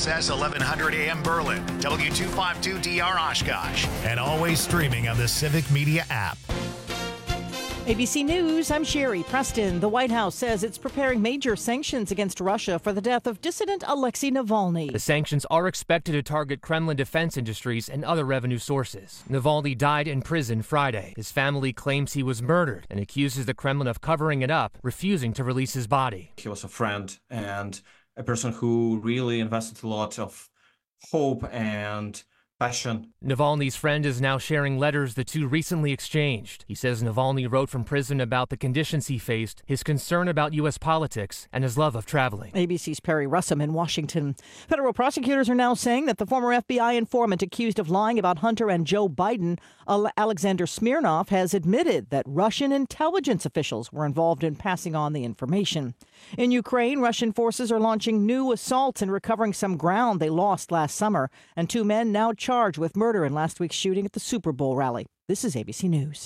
KXSS 1100 AM Berlin, W252DR Oshkosh, and always streaming on the Civic Media app. ABC News, I'm Sherry Preston. The White House says it's preparing major sanctions against Russia for the death of dissident Alexei Navalny. The sanctions are expected to target Kremlin defense industries and other revenue sources. Navalny died in prison Friday. His family claims he was murdered and accuses the Kremlin of covering it up, refusing to release his body. He was a friend and a person who really invested a lot of hope and passion. Navalny's friend is now sharing letters the two recently exchanged. He says Navalny wrote from prison about the conditions he faced, his concern about U.S. politics, and his love of traveling. ABC's Perry Russum in Washington. Federal prosecutors are now saying that the former FBI informant accused of lying about Hunter and Joe Biden, Alexander Smirnov, has admitted that Russian intelligence officials were involved in passing on the information. In Ukraine, Russian forces are launching new assaults and recovering some ground they lost last summer, and two men now charged with murder in last week's shooting at the Super Bowl rally. This is ABC News.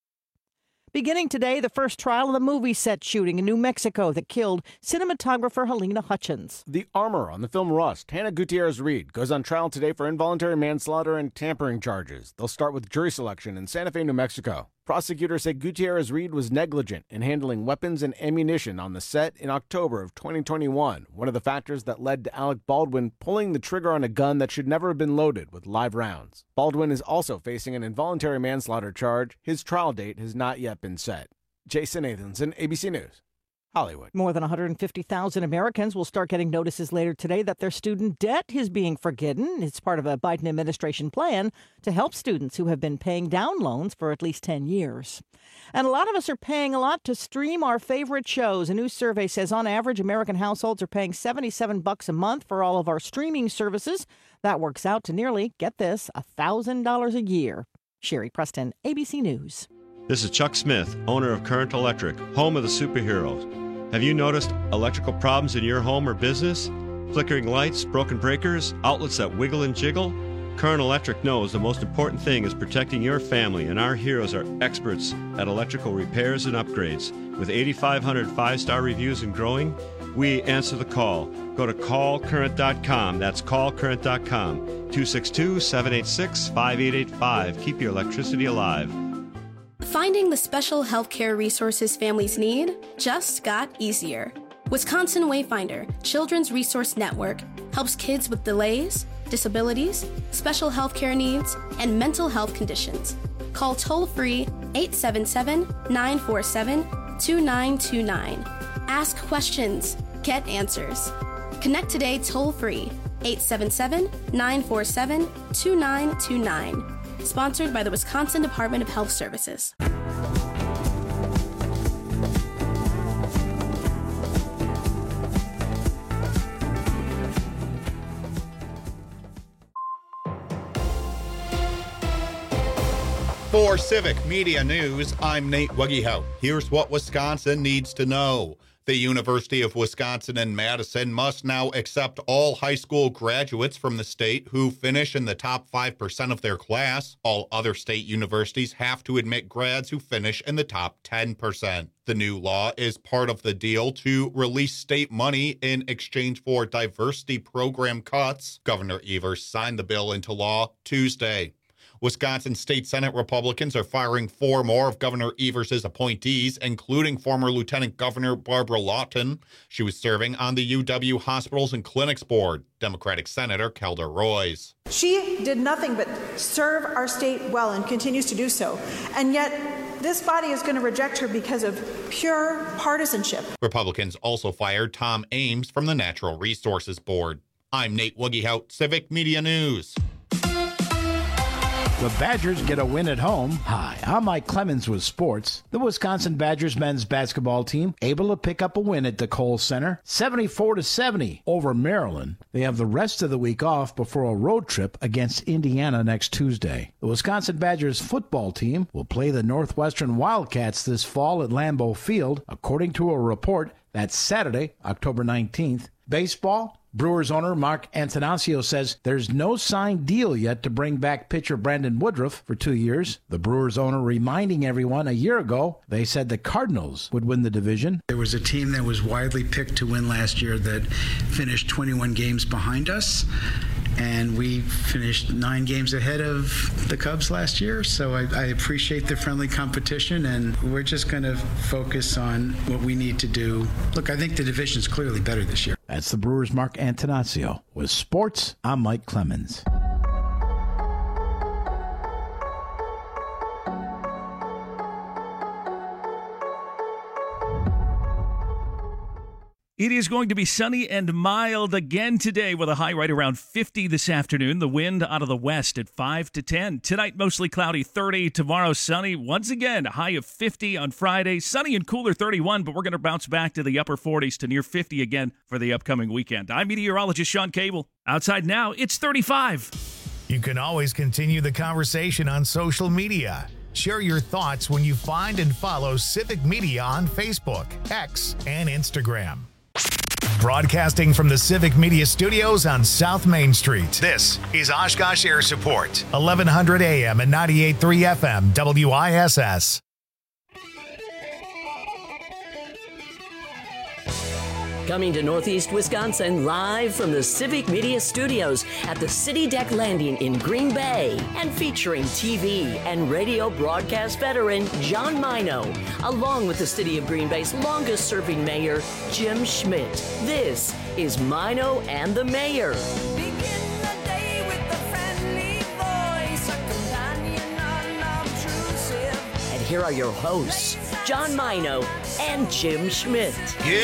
Beginning today, the first trial of the movie set shooting in New Mexico that killed cinematographer Helena Hutchins. The armor on the film Rust, Hannah Gutierrez-Reed, goes on trial today for involuntary manslaughter and tampering charges. They'll start with jury selection in Santa Fe, New Mexico. Prosecutors say Gutierrez-Reed was negligent in handling weapons and ammunition on the set in October of 2021, one of the factors that led to Alec Baldwin pulling the trigger on a gun that should never have been loaded with live rounds. Baldwin is also facing an involuntary manslaughter charge. His trial date has not yet been set. Jason Nathanson, ABC News, Hollywood. More than 150,000 Americans will start getting notices later today that their student debt is being forgiven. It's part of a Biden administration plan to help students who have been paying down loans for at least 10 years. And a lot of us are paying a lot to stream our favorite shows. A new survey says on average, American households are paying $77 a month for all of our streaming services. That works out to nearly, get this, $1,000 a year. Sherry Preston, ABC News. This is Chuck Smith, owner of Current Electric, home of the superheroes. Have you noticed electrical problems in your home or business? Flickering lights, broken breakers, outlets that wiggle and jiggle? Current Electric knows the most important thing is protecting your family, and our heroes are experts at electrical repairs and upgrades. With 8,500 five-star reviews and growing, we answer the call. Go to callcurrent.com. That's callcurrent.com. 262-786-5885. Keep your electricity alive. Finding the special healthcare resources families need just got easier. Wisconsin Wayfinder Children's Resource Network helps kids with delays, disabilities, special healthcare needs, and mental health conditions. Call toll-free 877-947-2929. Ask questions. Get answers. Connect today toll-free 877-947-2929. Sponsored by the Wisconsin Department of Health Services. For Civic Media News, I'm Nate Wuggehout. Here's what Wisconsin needs to know. The University of Wisconsin in Madison must now accept all high school graduates from the state who finish in the top 5% of their class. All other state universities have to admit grads who finish in the top 10%. The new law is part of the deal to release state money in exchange for diversity program cuts. Governor Evers signed the bill into law Tuesday. Wisconsin State Senate Republicans are firing 4 more of Governor Evers' appointees, including former Lieutenant Governor Barbara Lawton. She was serving on the UW Hospitals and Clinics Board. Democratic Senator Kelda Roys. She did nothing but serve our state well and continues to do so. And yet, this body is going to reject her because of pure partisanship. Republicans also fired Tom Ames from the Natural Resources Board. I'm Nate Wuggehout, Civic Media News. The Badgers get a win at home. Hi, I'm Mike Clemens with sports. The Wisconsin Badgers men's basketball team able to pick up a win at the Kohl Center, 74-70 over Maryland. They have the rest of the week off before a road trip against Indiana next Tuesday. The Wisconsin Badgers football team will play the Northwestern Wildcats this fall at Lambeau Field, according to a report. That's Saturday, October 19th. Baseball, Brewers owner Mark Antanasio says there's no signed deal yet to bring back pitcher Brandon Woodruff for 2 years. The Brewers owner reminding everyone a year ago they said the Cardinals would win the division. There was a team that was widely picked to win last year that finished 21 games behind us. And we finished 9 games ahead of the Cubs last year. So I appreciate the friendly competition, and we're just going to focus on what we need to do. Look, I think the division's clearly better this year. That's the Brewers' Mark Antanasio. With sports, I'm Mike Clemens. It is going to be sunny and mild again today with a high right around 50 this afternoon. The wind out of the west at 5 to 10. Tonight, mostly cloudy, 30. Tomorrow, sunny. Once again, a high of 50 on Friday. Sunny and cooler, 31, but we're going to bounce back to the upper 40s to near 50 again for the upcoming weekend. I'm meteorologist Sean Cable. Outside now, it's 35. You can always continue the conversation on social media. Share your thoughts when you find and follow Civic Media on Facebook, X, and Instagram. Broadcasting from the Civic Media Studios on South Main Street, this is Oshkosh Air Support, 1100 AM and 98.3 FM, WISS. Coming to Northeast Wisconsin live from the Civic Media Studios at the City Deck Landing in Green Bay, and featuring TV and radio broadcast veteran John Mino, along with the City of Green Bay's longest-serving mayor, Jim Schmidt. This is Mino and the Mayor. And here are your hosts, John Mino and Jim Schmidt.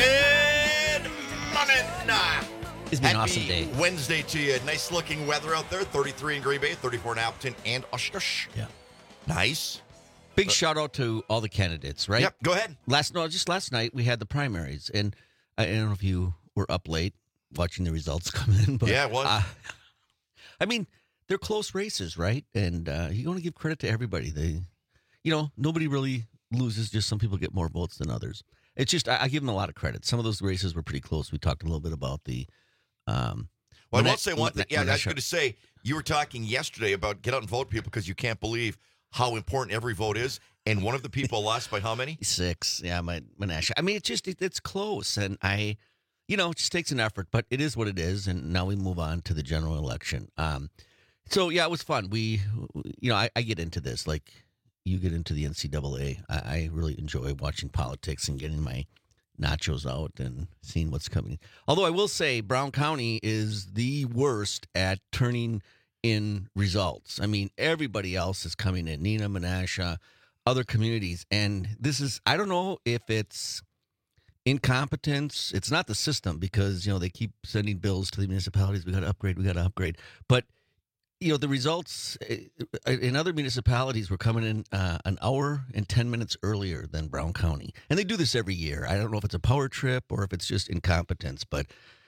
It's been an awesome day. Happy Wednesday to you. Nice looking weather out there. 33 in Green Bay, 34 in Appleton and Oshkosh. Yeah. Nice. Big shout out to all the candidates, right? Yep, go ahead. Just last night we had the primaries, and I don't know if you were up late watching the results come in. But, yeah, it was. I mean, they're close races, right? And you want to give credit to everybody. Nobody really loses, just some people get more votes than others. It's just, I give them a lot of credit. Some of those races were pretty close. We talked a little bit about the... I will say one thing. Yeah, I was going to say, you were talking yesterday about get out and vote, people, because you can't believe how important every vote is. And one of the people lost by how many? 6. Yeah, Menasha. I mean, it's close. And it just takes an effort. But it is what it is. And now we move on to the general election. So, yeah, it was fun. I get into this. Like, you get into the NCAA. I really enjoy watching politics and getting my nachos out and seeing what's coming. Although I will say Brown County is the worst at turning in results. I mean, everybody else is coming in. Neenah, Menasha, other communities. And this is, I don't know if it's incompetence. It's not the system because, they keep sending bills to the municipalities. We got to upgrade. But, the results in other municipalities were coming in an hour and 10 minutes earlier than Brown County. And they do this every year. I don't know if it's a power trip or if it's just incompetence, but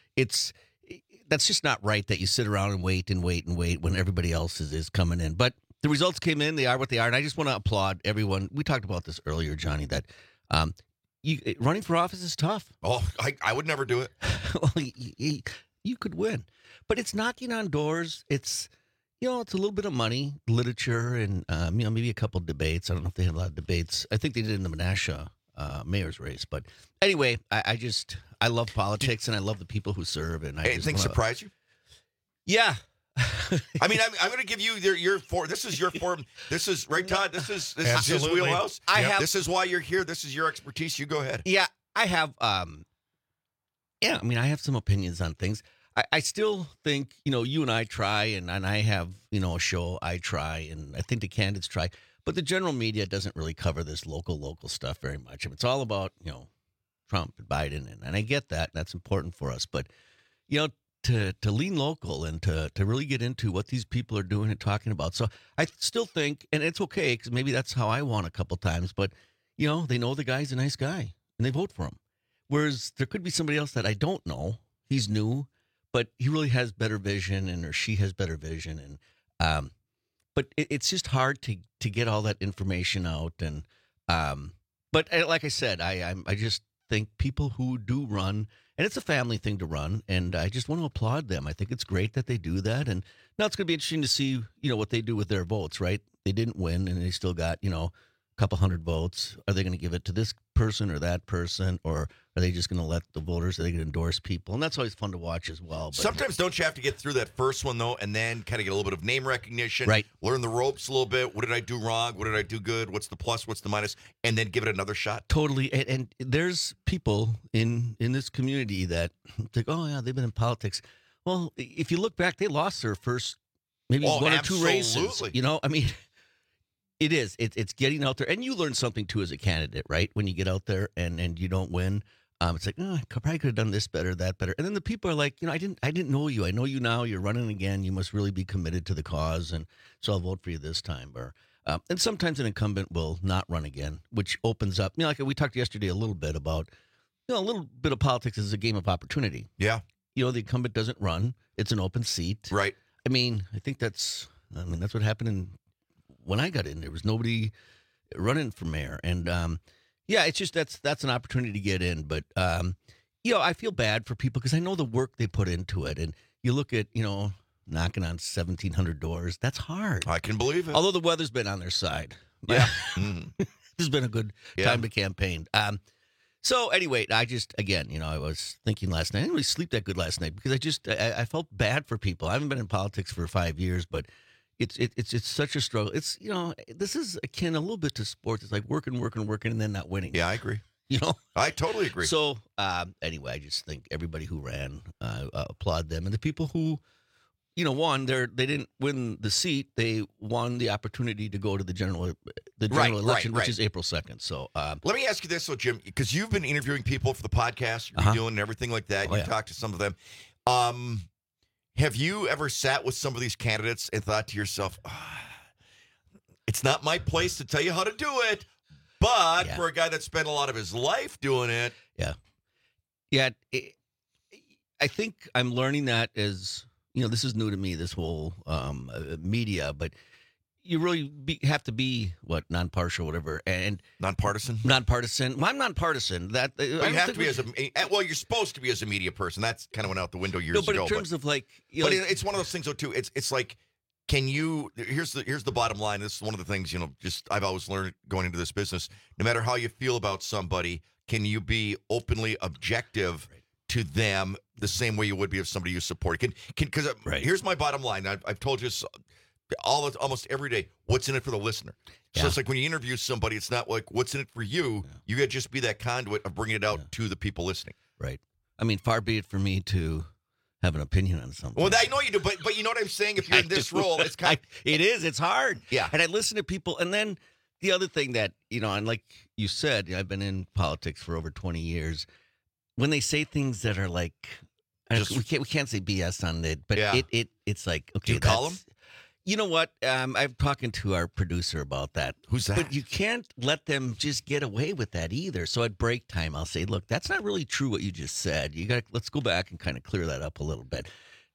that's just not right that you sit around and wait when everybody else is coming in. But the results came in. They are what they are. And I just want to applaud everyone. We talked about this earlier, Johnny, that running for office is tough. Oh, I would never do it. Well, you could win. But it's knocking on doors. It's... it's a little bit of money, literature, and, maybe a couple of debates. I don't know if they had a lot of debates. I think they did in the Menasha mayor's race. But anyway, I love politics, and I love the people who serve. And anything surprise you? Yeah. I mean, I'm going to give you your form. This is your form. This is, right, Todd? This is his wheelhouse. This is why you're here. This is your expertise. You go ahead. Yeah, I have, I have some opinions on things. I still think, you and I try, and I have, a show I try, and I think the candidates try. But the general media doesn't really cover this local stuff very much. It's all about, Trump and Biden, and I get that. That's important for us. But, to lean local and to really get into what these people are doing and talking about. So I still think, and it's okay, because maybe that's how I won a couple times, but, they know the guy's a nice guy, and they vote for him. Whereas there could be somebody else that I don't know. He's new. But he really has better vision, or she has better vision, and but it's just hard to get all that information out. And but like I said, I just think people who do run, and it's a family thing to run, and I just want to applaud them. I think it's great that they do that. And now it's going to be interesting to see, what they do with their votes, right? They didn't win, and they still got, a couple hundred votes. Are they going to give it to this person or that person, or are they just going to let the voters, are they going to endorse people? And that's always fun to watch as well. But sometimes don't you have to get through that first one, though, and then kind of get a little bit of name recognition, right? Learn the ropes a little bit. What did I do wrong? What did I do good? What's the plus? What's the minus? And then give it another shot. Totally. And there's people in this community that think, oh, yeah, they've been in politics. Well, if you look back, they lost their first maybe one or two races. I mean, it is. It's getting out there. And you learn something, too, as a candidate, right? When you get out there and you don't win. It's like, I probably could have done this better, that better. And then the people are like, I didn't know you. I know you now. You're running again. You must really be committed to the cause. And so I'll vote for you this time. Or and sometimes an incumbent will not run again, which opens up. Like we talked yesterday a little bit about, a little bit of politics is a game of opportunity. Yeah. The incumbent doesn't run. It's an open seat. Right. I think that's what happened when I got in. There was nobody running for mayor. And, yeah, it's just that's an opportunity to get in. But, I feel bad for people because I know the work they put into it. And you look at, knocking on 1,700 doors. That's hard. I can believe it. Although the weather's been on their side. Yeah. This has been a good time to campaign. So anyway, I just, again, I was thinking last night, I didn't really sleep that good last night because I felt bad for people. I haven't been in politics for 5 years, but it's such a struggle. It's, this is akin a little bit to sports. It's like working, and then not winning. Yeah, I agree. I totally agree. So anyway, I just think everybody who ran, applaud them. And the people who, won, they didn't win the seat. They won the opportunity to go to the general election, which is April 2nd. So let me ask you this, though, Jim, because you've been interviewing people for the podcast you're doing and everything like that. You talked to some of them. Have you ever sat with some of these candidates and thought to yourself, it's not my place to tell you how to do it, but for a guy that spent a lot of his life doing it. Yeah. I think I'm learning that as, this is new to me, this whole media, but you really have to be, non-partial, whatever, and nonpartisan. Well, I'm nonpartisan. That you have to be you're supposed to be as a media person. That's kind of went out the window years ago. But in terms of it's one of those things though too. It's like, can you? Here's the bottom line. This is one of the things I've always learned going into this business. No matter how you feel about somebody, can you be openly objective to them the same way you would be if somebody you support? Because here's my bottom line. I've told you almost every day, what's in it for the listener? So it's like when you interview somebody, it's not like what's in it for you. You got to just be that conduit of bringing it out to the people listening. Right. I mean, far be it for me to have an opinion on something. Well, I know you do, but you know what I'm saying? If you're in this role, it's kind of... It's hard. Yeah. And I listen to people, and then the other thing that, and like you said, I've been in politics for over 20 years. When they say things that are like, we can't say BS on it, but it's like, okay. Do you call them? You know what? I'm talking to our producer about that. Who's that? But you can't let them just get away with that either. So at break time, I'll say, look, that's not really true what you just said. Let's go back and kind of clear that up a little bit.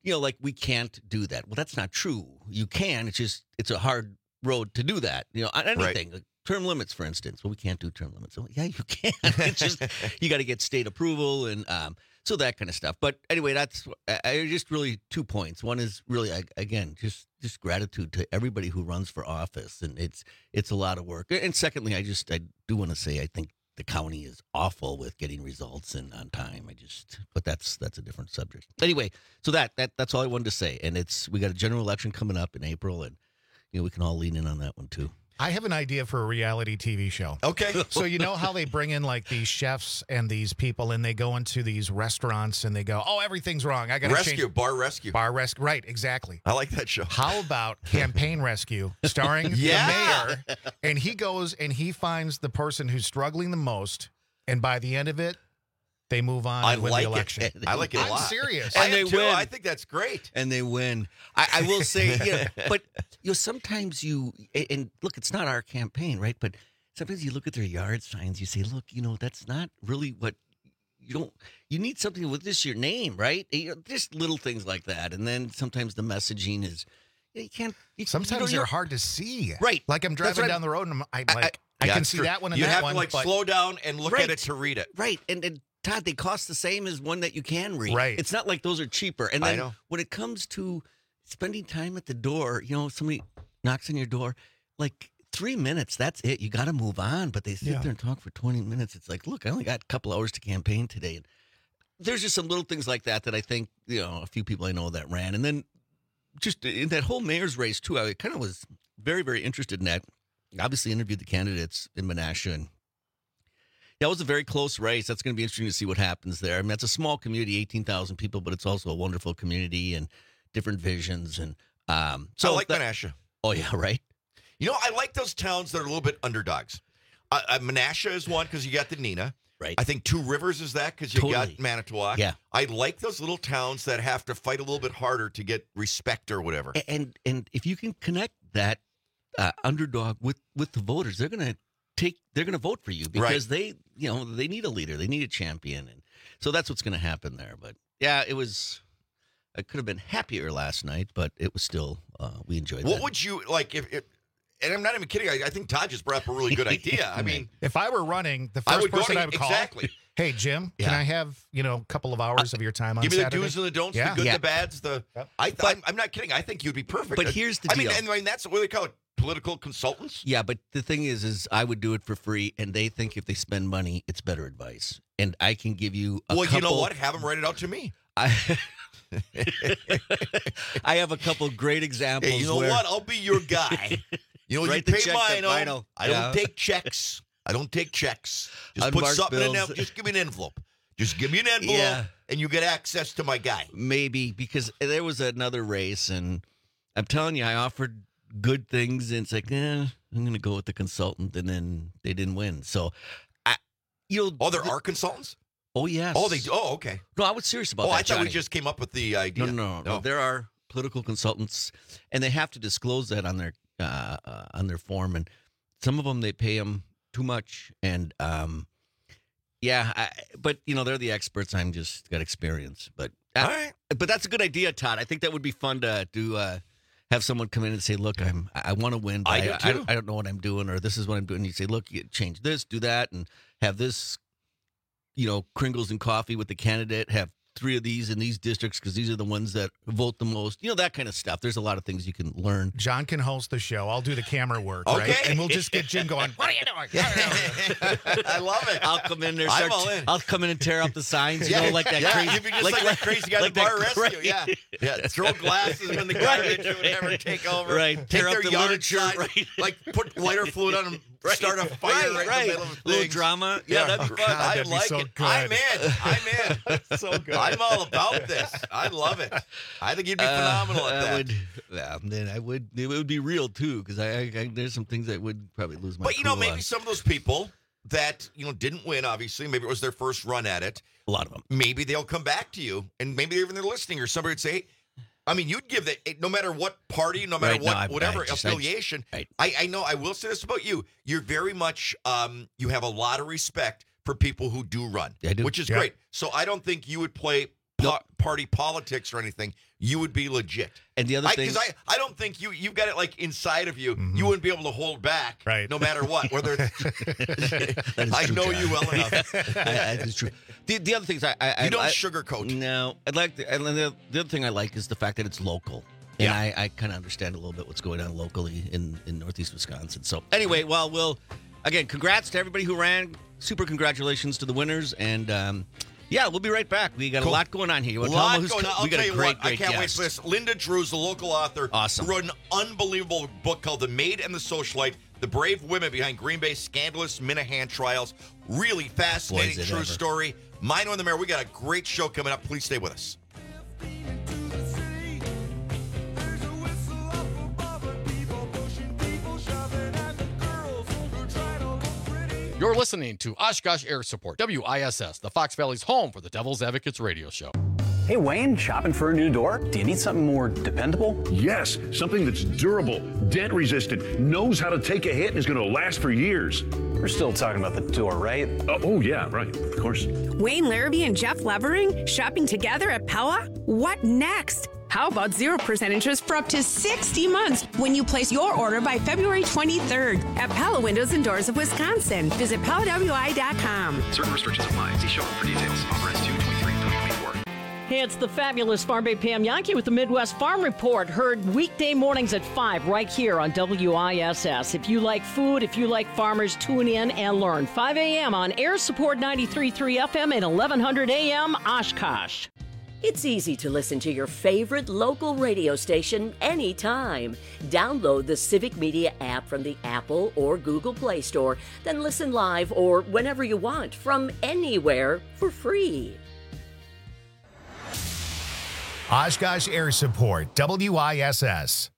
We can't do that. Well, that's not true. You can. It's a hard road to do that. On anything. Right. Term limits, for instance. Well, we can't do term limits. Well, yeah, you can. It's just you got to get state approval and so that kind of stuff. But anyway, that's just really 2 points. One is really, again, just gratitude to everybody who runs for office, and it's a lot of work. And secondly, I do want to say I think the county is awful with getting results and on time. But that's a different subject. Anyway, so that's all I wanted to say. And we got a general election coming up in April, and we can all lean in on that one too. I have an idea for a reality TV show. Okay. So you know how they bring in like these chefs and these people and they go into these restaurants and they go, oh, everything's wrong. I got to change. Bar rescue. Right, exactly. I like that show. How about Campaign Rescue starring the mayor? And he goes and he finds the person who's struggling the most. And by the end of it, they move on and win the election. I like it a lot. I'm serious. And they win. I think that's great. And they win. I will say, but sometimes and look, it's not our campaign, right? But sometimes you look at their yard signs, you say, look, that's not really what you need something with your name, right? Just little things like that. And then sometimes the messaging is, you can't. Sometimes they're hard to see. Right. Like I'm driving down the road and I'm like, I can see that one and you that one. You have to slow down and look at it to read it. Right. And Todd, they cost the same as one that you can read. Right. It's not like those are cheaper. And then when it comes to spending time at the door, somebody knocks on your door, like 3 minutes, that's it. You got to move on. But they sit there and talk for 20 minutes. It's like, look, I only got a couple hours to campaign today. And there's just some little things like that I think, a few people I know that ran. And then just in that whole mayor's race, too, I kind of was very, very interested in that. Obviously interviewed the candidates in Menasha, and that was a very close race. That's going to be interesting to see what happens there. I mean, that's a small community, 18,000 people, but it's also a wonderful community and different visions. And so I like Menasha. Oh, yeah, right? I like those towns that are a little bit underdogs. Menasha is one because you got the Neenah. Right. I think Two Rivers is that because you got Manitowoc. Yeah. I like those little towns that have to fight a little bit harder to get respect or whatever. And if you can connect that underdog with the voters, they're going to vote for you because they need a leader, they need a champion, and so that's what's going to happen there. But yeah, I could have been happier last night, but it was still we enjoyed. What would you like if? And I'm not even kidding. I think Todd just brought up a really good idea. I mean, if I were running, the first person I would call. Exactly. Hey, Jim, can I have a couple of hours of your time on Saturday? Saturday? Give me the do's and the don'ts, the good, the bads. I'm not kidding. I think you'd be perfect. But here's the deal. I mean, that's what they call it, political consultants. Yeah, but the thing is I would do it for free, and they think if they spend money, it's better advice. And I can give you a couple. You know what? Have them write it out to me. I have a couple great examples. Hey, you know what? I'll be your guy. You pay mine. I don't take checks. I don't take checks. Just put something in there. Just give me an envelope. Just give me an envelope, and you get access to my guy. Maybe, because there was another race, and I'm telling you, I offered good things, and it's like, I'm going to go with the consultant, and then they didn't win. So, there are consultants? Oh, yes. Oh, they do? Oh, okay. No, I was serious about that, I thought Johnny. we just came up with the idea. No. There are political consultants, and they have to disclose that on their form, and some of them, they pay them too much, and but they're the experts. I'm just got experience, but all right. But that's a good idea, Todd. I think that would be fun to do. Have someone come in and say, "Look, I want to win, but I don't know what I'm doing, or this is what I'm doing." You say, "Look, you change this, do that, and have this, Kringles and coffee with the candidate. Have 3 of these in these districts because these are the ones that vote the most." That kind of stuff. There's a lot of things you can learn. John can host the show. I'll do the camera work, right? And we'll just get Jim going, "What are you doing?" I love it. I'll come in there. I'm all in. I'll come in and tear up the signs. Like that crazy. You'd be just like that crazy guy at the bar rescue. Yeah. Throw glasses in the garbage or whatever. Take over. Right. Take tear their up the yard literature. side, right. Like put lighter fluid on them. Start a fire right in the middle of things. Little drama. Yeah, that'd be fun. I like it. I'm in. That's so good. I'm all about this. I love it. I think you'd be phenomenal at that. Then I would. It would be real too, because I there's some things I would probably lose my. But maybe some of those people that didn't win. Obviously, maybe it was their first run at it. A lot of them. Maybe they'll come back to you, and maybe even they're listening, or somebody would say, I mean, you'd give that no matter what party, no matter whatever affiliation. I know. I will say this about you: you're very much. You have a lot of respect for people who do run, which is great. So I don't think you would play party politics or anything. You would be legit. And the other thing, because I don't think you've got it like inside of you. Mm-hmm. You wouldn't be able to hold back, no matter what. Whether I know John. you well enough. That is true. The other things you don't sugarcoat. No, the other thing I like is the fact that it's local. And I kind of understand a little bit what's going on locally in Northeast Wisconsin. So anyway, again, congrats to everybody who ran. Super congratulations to the winners. And we'll be right back. We got a lot going on here. You want to tell them who's coming? We got a great I can't wait guest. for this. Linda Drews, the local author, awesome, who wrote an unbelievable book called The Maid and the Socialite, the brave women behind Green Bay's scandalous Minahan trials. Really fascinating, true story. Mine on the Mayor. We got a great show coming up. Please stay with us. You're listening to Oshkosh Air Support, WISS, the Fox Valley's home for the Devil's Advocates radio show. Hey, Wayne, shopping for a new door? Do you need something more dependable? Yes, something that's durable, dent-resistant, knows how to take a hit, and is going to last for years. We're still talking about the door, right? Oh, yeah, right, of course. Wayne Larrabee and Jeff Levering shopping together at Pella? What next? How about 0% interest for up to 60 months when you place your order by February 23rd at Pella Windows and Doors of Wisconsin. Visit PellaWI.com. Certain restrictions apply. See shop for details. Offer ends 2/23/2024. Hey, it's the fabulous Farm Bay Pam Yankee with the Midwest Farm Report. Heard weekday mornings at 5 right here on WISS. If you like food, if you like farmers, tune in and learn. 5 a.m. on Air Support 93.3 FM and 1100 a.m. Oshkosh. It's easy to listen to your favorite local radio station anytime. Download the Civic Media app from the Apple or Google Play Store, then listen live or whenever you want from anywhere for free. Oshkosh Air Support, WISS.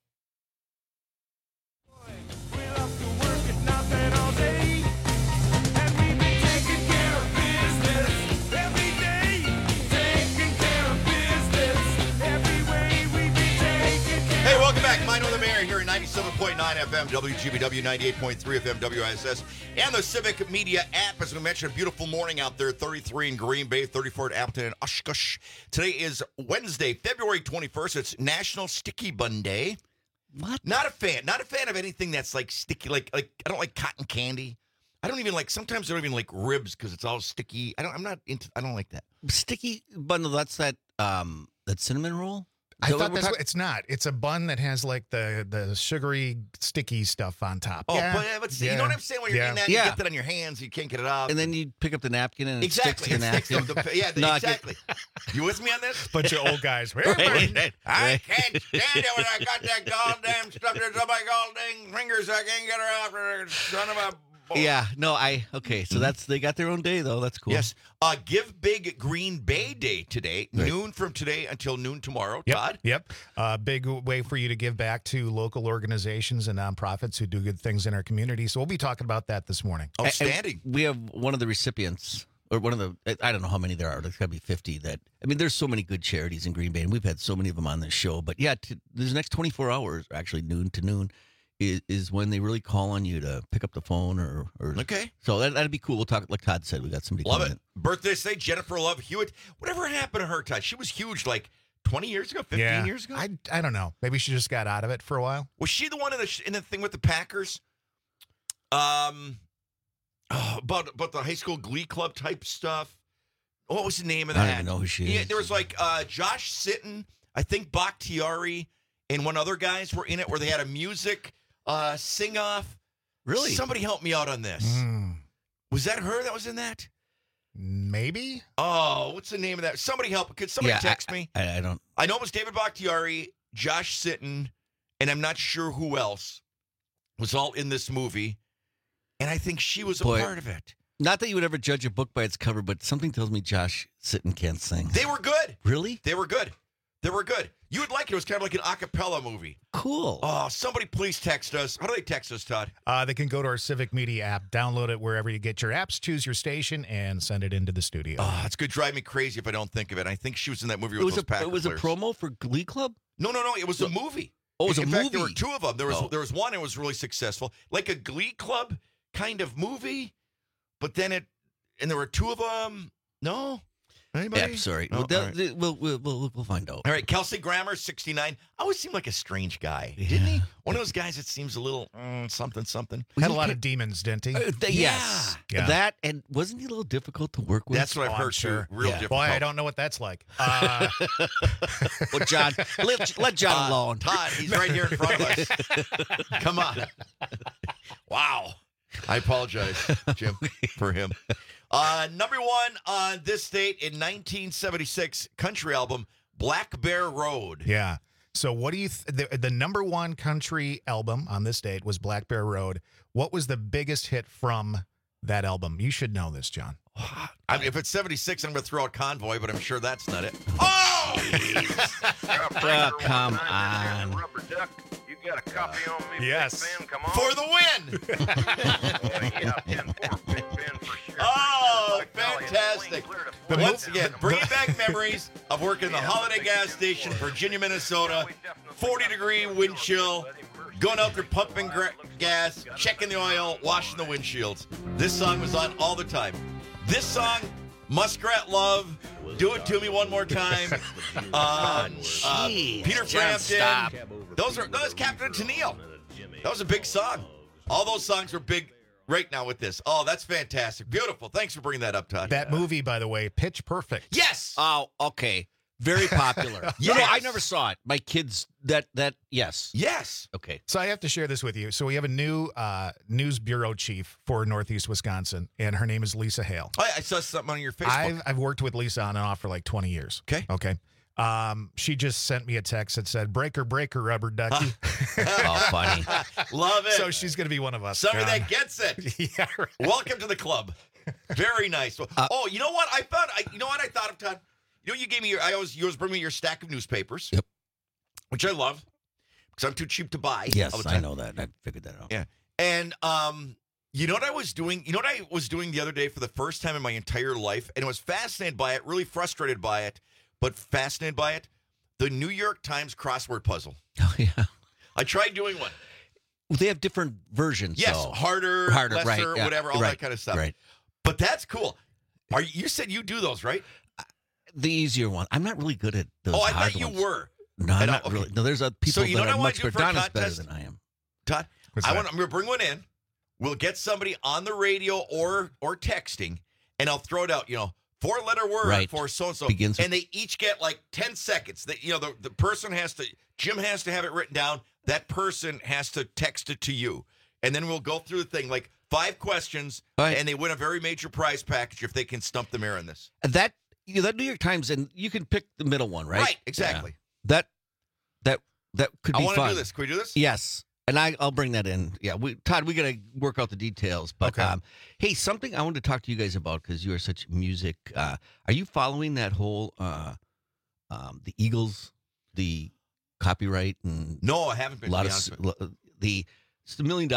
Hey, welcome back. Mine with the Mayor here at 97.9 FM, WGBW, 98.3 FM, WISS, and the Civic Media app. As we mentioned, a beautiful morning out there, 33 in Green Bay, 34 at Appleton and Oshkosh. Today is Wednesday, February 21st. It's National Sticky Bun Day. What? Not a fan of anything that's like sticky. Like I don't like cotton candy. I don't even like, sometimes I don't even like ribs because it's all sticky. I don't like that. Sticky bun, that's that cinnamon roll? I thought that's what it's not. It's a bun that has like the sugary, sticky stuff on top. Oh, but you know what I'm saying? When you're eating that, you get that on your hands, you can't get it off. And then you pick up the napkin and it sticks to the napkin. Exactly. You with me on this? Bunch of old guys. I can't stand it when I got that goddamn stuff. There's on my goddamn fingers. I can't get her off. Son of a... Yeah, no, okay, so they got their own day, though. That's cool. Yes. Give Big Green Bay Day today, noon from today until noon tomorrow, Todd. Yep. Big way for you to give back to local organizations and nonprofits who do good things in our community. So we'll be talking about that this morning. Outstanding. And we have one of the recipients, or one of the, I don't know how many there are. There's got to be 50 there's so many good charities in Green Bay, and we've had so many of them on this show. But yeah, this next 24 hours, actually noon to noon, is when they really call on you to pick up the phone or okay. So that'd be cool. We'll talk, like Todd said, we got somebody Love coming it. Birthday today, Jennifer Love Hewitt. Whatever happened to her, Todd? She was huge like 20 years ago, 15 years ago? I don't know. Maybe she just got out of it for a while. Was she the one in the thing with the Packers? About the high school glee club type stuff. What was the name of that? I don't even know who she is. Yeah, there was like Josh Sitton, I think Bakhtiari, and one other guys were in it where they had a music sing-off. Really? Somebody help me out on this. Was that her that was in that? Maybe. Oh, what's the name of that? Somebody help. Could somebody text me? I don't. I know it was David Bakhtiari, Josh Sitton, and I'm not sure who else was all in this movie. And I think she was a part of it. Not that you would ever judge a book by its cover, but something tells me Josh Sitton can't sing. They were good. Really? They were good. You would like it. It was kind of like an a cappella movie. Cool. Oh, somebody please text us. How do they text us, Todd? They can go to our Civic Media app, download it wherever you get your apps, choose your station, and send it into the studio. Oh, it's going to drive me crazy if I don't think of it. I think she was in that movie with those Packer players. It was a promo for Glee Club? No. It was a movie. Oh, it was a movie? In fact, there were two of them. There was one that was really successful, like a Glee Club kind of movie, but then there were two of them. No? Anybody? Yeah, sorry. No? We'll find out. All right, Kelsey Grammer, 69. Always seemed like a strange guy, didn't he? One of those guys that seems a little something. Had a lot of demons, didn't he? Yes. Yeah. That, and wasn't he a little difficult to work with? That's what I've heard, sure. Real difficult. Boy, I don't know what that's like. Well, John, let John alone. Todd, he's right here in front of us. Come on. Wow. I apologize, Jim, for him. Number one on this date in 1976 country album, Black Bear Road. Yeah. So what do you the number one country album on this date was Black Bear Road. What was the biggest hit from that album? You should know this, John. If it's 76, I'm going to throw out Convoy, but I'm sure that's not it. Oh! Come on. Rubber duck. You got a copy on me, yes. Big Ben? Come on. For the win! Yeah, 10-4, Big Ben for sure. Oh, fantastic. Once again, bringing back memories of working in the Holiday gas station, Virginia, Minnesota. 40-degree wind chill. Going out there pumping gas, checking the oil, washing the windshields. This song was on all the time. This song Muskrat Love, Do It To Me One More Time. Peter Frampton. Those Captain Tennille. That was a big song. All those songs are big right now with this. Oh, that's fantastic. Beautiful. Thanks for bringing that up, Todd. That movie, by the way, Pitch Perfect. Yes. Oh, okay. Very popular. Yes. No, I never saw it. My kids, yes. Yes. Okay. So I have to share this with you. So we have a new news bureau chief for Northeast Wisconsin, and her name is Lisa Hale. I saw something on your Facebook. I've worked with Lisa on and off for like 20 years. Okay. She just sent me a text that said, breaker, rubber ducky. Oh, funny. Love it. So she's going to be one of us. Somebody that gets it. Yeah, right. Welcome to the club. Very nice. You know what? I thought of, Todd? You know, you gave me you always bring me your stack of newspapers. Yep. Which I love because I'm too cheap to buy. Yes, I know that. I figured that out. Yeah. And you know what I was doing? You know what I was doing the other day for the first time in my entire life? And I was fascinated by it, really frustrated by it, but fascinated by it. The New York Times crossword puzzle. Oh, yeah. I tried doing one. Well, they have different versions. Yes, so. harder, lesser, right, yeah, whatever, all that kind of stuff. Right. But that's cool. You said you do those, right? The easier one. I'm not really good at those. Oh, I hard thought you ones. were. No, I'm not really. No, there's people you know that what are I much want to do better. for a Donna's better contest? than I am. Todd, I'm going to bring one in. We'll get somebody on the radio or texting, and I'll throw it out. 4-letter word for so and so, and they each get like 10 seconds. The person Jim has to have it written down. That person has to text it to you, and then we'll go through the thing like 5 questions, and they win a very major prize package if they can stump the mayor on this. That New York Times, and you can pick the middle one, right? Right, exactly. Yeah. That could be I want fun. to do this. Can we do this? Yes. And I'll bring that in. Yeah, Todd, we got to work out the details. But hey, something I wanted to talk to you guys about because you are such music. Are you following that whole the Eagles, the copyright and no, I haven't been. A lot of it's $1 million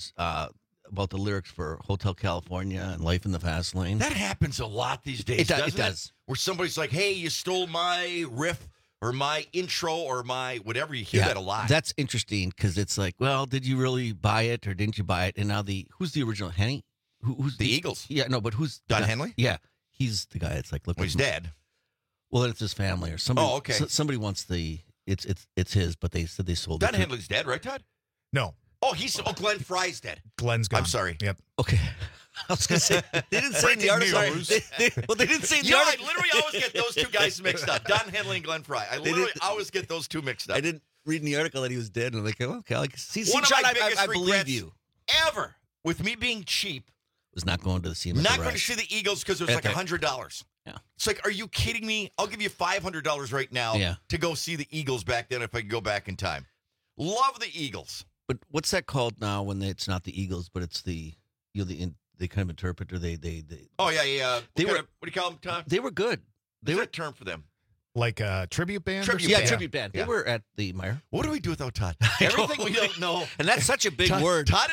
about the lyrics for Hotel California and Life in the Fast Lane. That happens a lot these days. It does. Where somebody's like, "Hey, you stole my riff." Or my intro, or my whatever. You hear that a lot. That's interesting because it's like, well, did you really buy it or didn't you buy it? And now who's the original Henny? Who's the Eagles? Yeah, no, but who's Don Henley? Yeah, he's the guy. It's like, look, he's dead. Well, then it's his family or somebody. Oh, okay. Somebody wants it's his, but they said they sold it. Don Henley's dead, right, Todd? No. Oh, Glenn Fry's dead. Glenn's gone. I'm sorry. Yep. Okay. I was going to say, they didn't say in the article. They didn't say in the article. I literally always get those two guys mixed up. Don Henley and Glenn Fry. I literally always get those two mixed up. I didn't read in the article that he was dead. And I'm like, okay, one of my biggest I believe you. Ever, with me being cheap, was not going to see him. Not going to see the Eagles because it was like $100. Yeah. It's like, are you kidding me? I'll give you $500 right now to go see the Eagles back then if I can go back in time. Love the Eagles. But what's that called now when it's not the Eagles, but it's the kind of interpreter? They Oh yeah. What do you call them, Tom? They were good. What's that term for them? Like a tribute band? Tribute band. They were at the Meyer. What do we do without Todd? Everything we don't know. And that's such a big word. Todd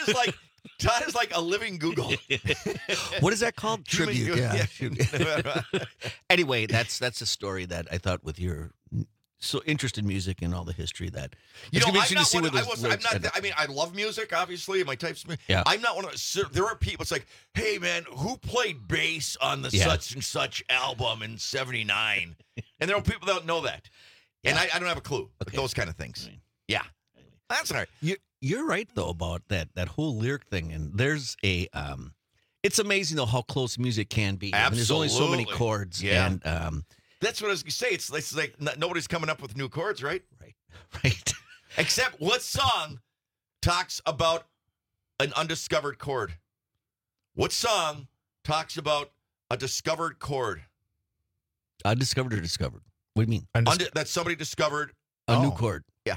is like a living Google. What is that called? Tribute. Yeah. Anyway, that's a story that I thought with your interest in music and all the history that it's gonna be interesting to see what those lyrics end up. I mean, I love music, obviously, my types of music. Yeah. I'm not one of there are people. It's like, hey man, who played bass on the such and such album in '79? And there are people that don't know that, and I don't have a clue. Okay. Those kind of things. Yeah, that's all right. You're right though about that whole lyric thing, and there's a it's amazing though how close music can be. Absolutely. I mean, there's only so many chords. Yeah. And that's what I was going to say. It's like nobody's coming up with new chords, right? Right. Except what song talks about an undiscovered chord? What song talks about a discovered chord? Undiscovered or discovered? What do you mean? That somebody discovered a new chord. Yeah.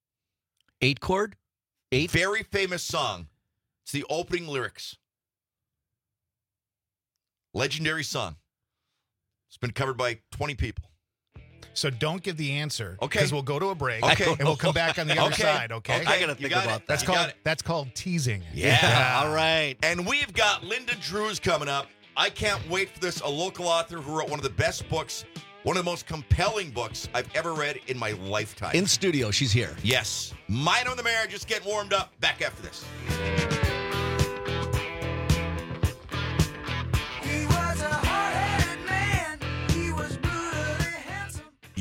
8 chord? 8? Very famous song. It's the opening lyrics. Legendary song. It's been covered by 20 people. So don't give the answer. Okay. Because we'll go to a break. Okay. And we'll come back on the other side, okay? I got to think about that. That's called teasing. Yeah. All right. And we've got Linda Drews coming up. I can't wait for this. A local author who wrote one of the best books, one of the most compelling books I've ever read in my lifetime. In studio, she's here. Yes. Mine on the Mayor, just getting warmed up. Back after this. He was a hard-headed man.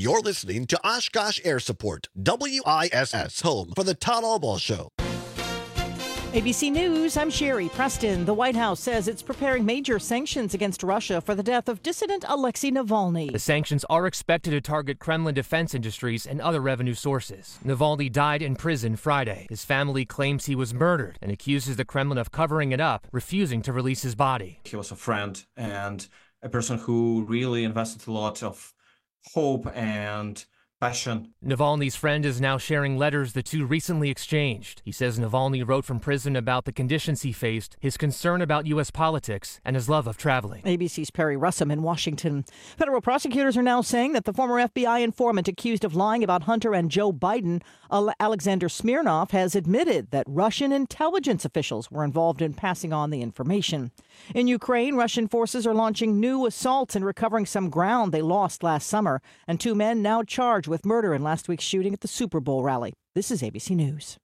You're listening to Oshkosh Air Support, WISS, home for the Todd Albaugh Show. ABC News, I'm Sherry Preston. The White House says it's preparing major sanctions against Russia for the death of dissident Alexei Navalny. The sanctions are expected to target Kremlin defense industries and other revenue sources. Navalny died in prison Friday. His family claims he was murdered and accuses the Kremlin of covering it up, refusing to release his body. He was a friend and a person who really invested a lot of hope and passion. Navalny's friend is now sharing letters the two recently exchanged. He says Navalny wrote from prison about the conditions he faced, his concern about U.S. politics, and his love of traveling. ABC's Perry Russum in Washington. Federal prosecutors are now saying that the former FBI informant accused of lying about Hunter and Joe Biden, Alexander Smirnov, has admitted that Russian intelligence officials were involved in passing on the information. In Ukraine, Russian forces are launching new assaults and recovering some ground they lost last summer, and two men now charged with murder in last week's shooting at the Super Bowl rally. This is ABC News.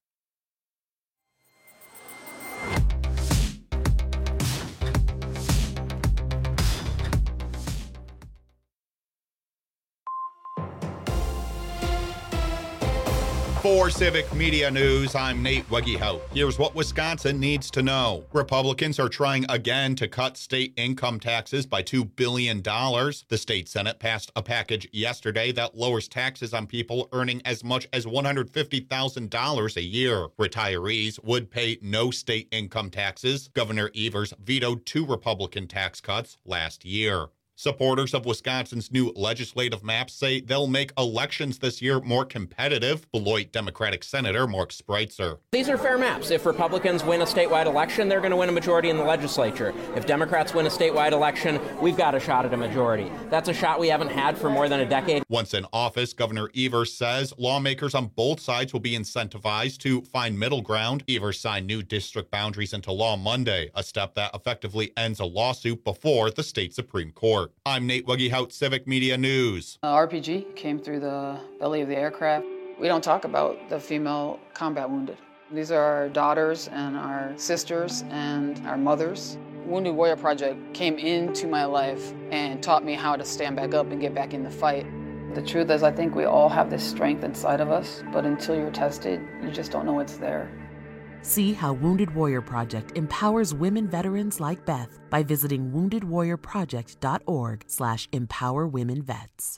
For Civic Media News, I'm Nate Wegehout. Here's what Wisconsin needs to know. Republicans are trying again to cut state income taxes by $2 billion. The state Senate passed a package yesterday that lowers taxes on people earning as much as $150,000 a year. Retirees would pay no state income taxes. Governor Evers vetoed 2 Republican tax cuts last year. Supporters of Wisconsin's new legislative maps say they'll make elections this year more competitive. Beloit Democratic Senator Mark Spreitzer. These are fair maps. If Republicans win a statewide election, they're going to win a majority in the legislature. If Democrats win a statewide election, we've got a shot at a majority. That's a shot we haven't had for more than a decade. Once in office, Governor Evers says lawmakers on both sides will be incentivized to find middle ground. Evers signed new district boundaries into law Monday, a step that effectively ends a lawsuit before the state Supreme Court. I'm Nate Wegehout, Civic Media News. RPG came through the belly of the aircraft. We don't talk about the female combat wounded. These are our daughters and our sisters and our mothers. Wounded Warrior Project came into my life and taught me how to stand back up and get back in the fight. The truth is, I think we all have this strength inside of us, but until you're tested, you just don't know it's there. See how Wounded Warrior Project empowers women veterans like Beth by visiting woundedwarriorproject.org/empowerwomenvets.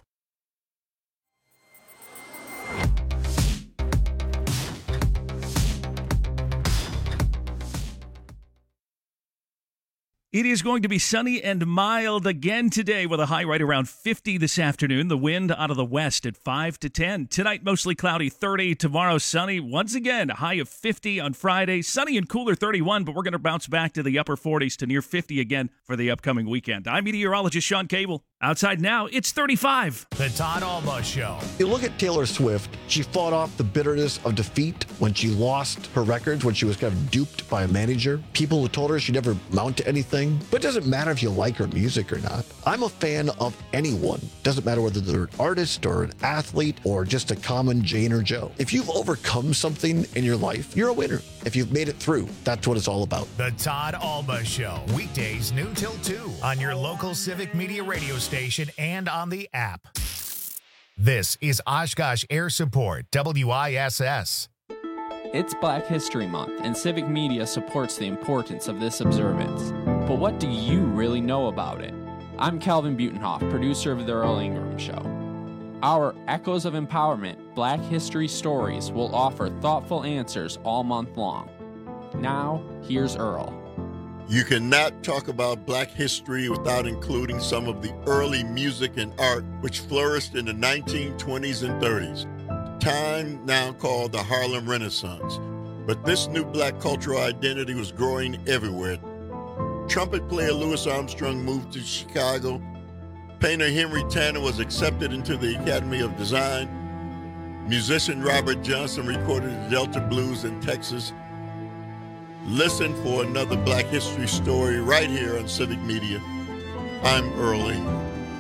It is going to be sunny and mild again today with a high right around 50 this afternoon. The wind out of the west at 5 to 10. Tonight, mostly cloudy, 30. Tomorrow, sunny. Once again, a high of 50 on Friday. Sunny and cooler, 31, but we're going to bounce back to the upper 40s to near 50 again for the upcoming weekend. I'm meteorologist Sean Cable. Outside now, it's 35. The Todd Albaugh Show. You look at Taylor Swift, she fought off the bitterness of defeat when she lost her records, when she was kind of duped by a manager. People who told her she'd never mount to anything. But it doesn't matter if you like her music or not. I'm a fan of anyone. Doesn't matter whether they're an artist or an athlete or just a common Jane or Joe. If you've overcome something in your life, you're a winner. If you've made it through, that's what it's all about. The Todd Albaugh Show. Weekdays noon till 2 on your local Civic Media radio station and on the app. This is Oshkosh Air Support, WISS. It's Black History Month, and Civic Media supports the importance of this observance. But what do you really know about it? I'm Calvin Butenhoff, producer of The Earl Ingram Show. Our Echoes of Empowerment Black History Stories will offer thoughtful answers all month long. Now, here's Earl. You cannot talk about Black history without including some of the early music and art which flourished in the 1920s and 30s, time now called the Harlem Renaissance. But this new Black cultural identity was growing everywhere. Trumpet player Louis Armstrong moved to Chicago. Painter Henry Tanner was accepted into the Academy of Design. Musician Robert Johnson recorded the Delta Blues in Texas. Listen for another Black history story right here on Civic Media. I'm Earl Ingram.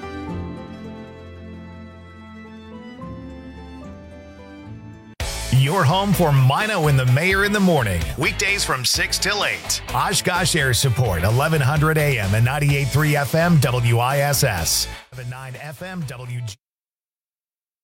Your home for Mino and the Mayor in the morning. Weekdays from 6 till 8. Oshkosh Air Support, 1100 AM and 98.3 FM WISS. 9 FM WG.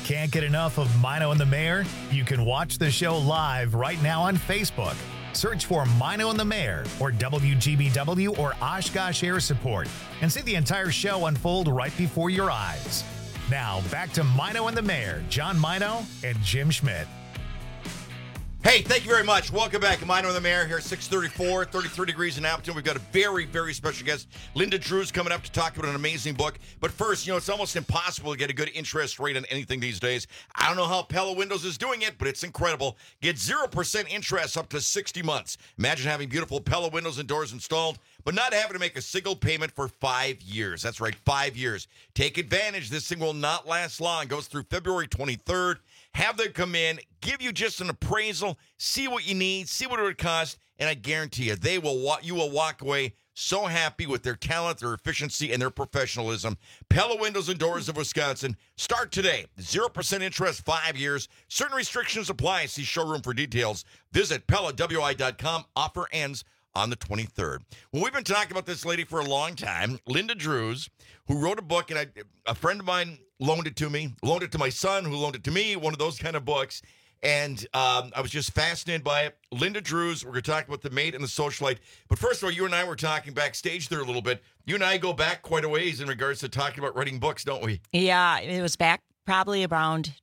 Can't get enough of Mino and the Mayor? You can watch the show live right now on Facebook. Search for Mino and the Mayor or WGBW or Oshkosh Air Support and see the entire show unfold right before your eyes. Now, back to Mino and the Mayor, John Mino and Jim Schmidt. Hey, thank you very much. Welcome back. Mino and the Mayor here, 634, 33 degrees in Appleton. We've got a very, very special guest, Linda Drews, coming up to talk about an amazing book. But first, it's almost impossible to get a good interest rate on anything these days. I don't know how Pella Windows is doing it, but it's incredible. Get 0% interest up to 60 months. Imagine having beautiful Pella windows and doors installed, but not having to make a single payment for 5 years. That's right, 5 years. Take advantage. This thing will not last long. It goes through February 23rd. Have them come in, give you just an appraisal, see what you need, see what it would cost, and I guarantee you, you will walk away so happy with their talent, their efficiency, and their professionalism. Pella Windows and Doors of Wisconsin. Start today. 0% interest, 5 years. Certain restrictions apply. See showroom for details. Visit PellaWI.com. Offer ends on the 23rd. Well, we've been talking about this lady for a long time, Linda Drews, who wrote a book, and a friend of mine loaned it to me, loaned it to my son, who loaned it to me, one of those kind of books. And I was just fascinated by it. Linda Drews, we're going to talk about The Maid and the Socialite. But first of all, you and I were talking backstage there a little bit. You and I go back quite a ways in regards to talking about writing books, don't we? Yeah, it was back probably around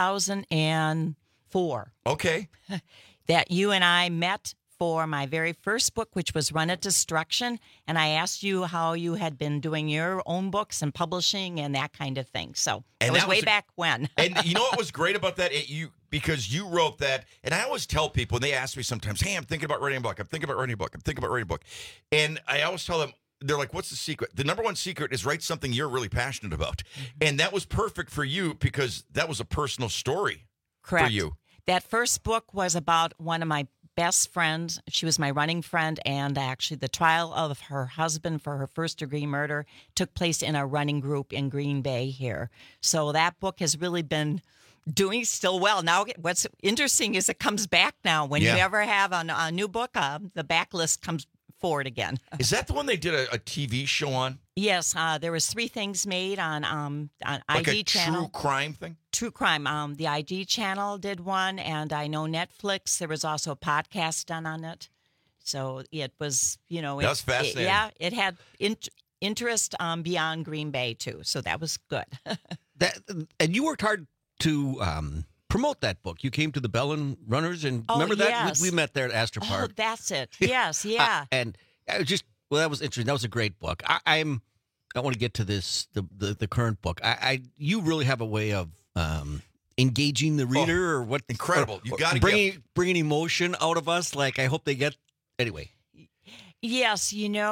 2004. Okay. That you and I met for my very first book, which was Run It Destruction. And I asked you how you had been doing your own books and publishing and that kind of thing. So it was way back when. And you know what was great about that? Because you wrote that, and I always tell people, and they ask me sometimes, hey, I'm thinking about writing a book. I'm thinking about writing a book. I'm thinking about writing a book. And I always tell them, they're like, what's the secret? The number one secret is write something you're really passionate about. And that was perfect for you because that was a personal story. Correct. For you. That first book was about one of my best friends. She was my running friend, and actually the trial of her husband for her first-degree murder took place in a running group in Green Bay here. So that book has really been doing still well. Now, what's interesting is it comes back now. When you ever have a new book, the backlist comes forward again. Is that the one they did a TV show on? Yes, there was 3 things made on like IG channel. True crime thing? True crime. The IG channel did one, and I know Netflix. There was also a podcast done on it. So it was, That's fascinating. It had interest beyond Green Bay too. So that was good. And you worked hard to promote that book. You came to the Bellin Runners, and remember that? Yes. We met there at Astor Park. Oh, that's it. Yes, yeah. And I was that was interesting. That was a great book. I want to get to this, the current book. You really have a way of engaging the reader, or what? Incredible. You got to bringing emotion out of us. Like, I hope they get, anyway. Yes,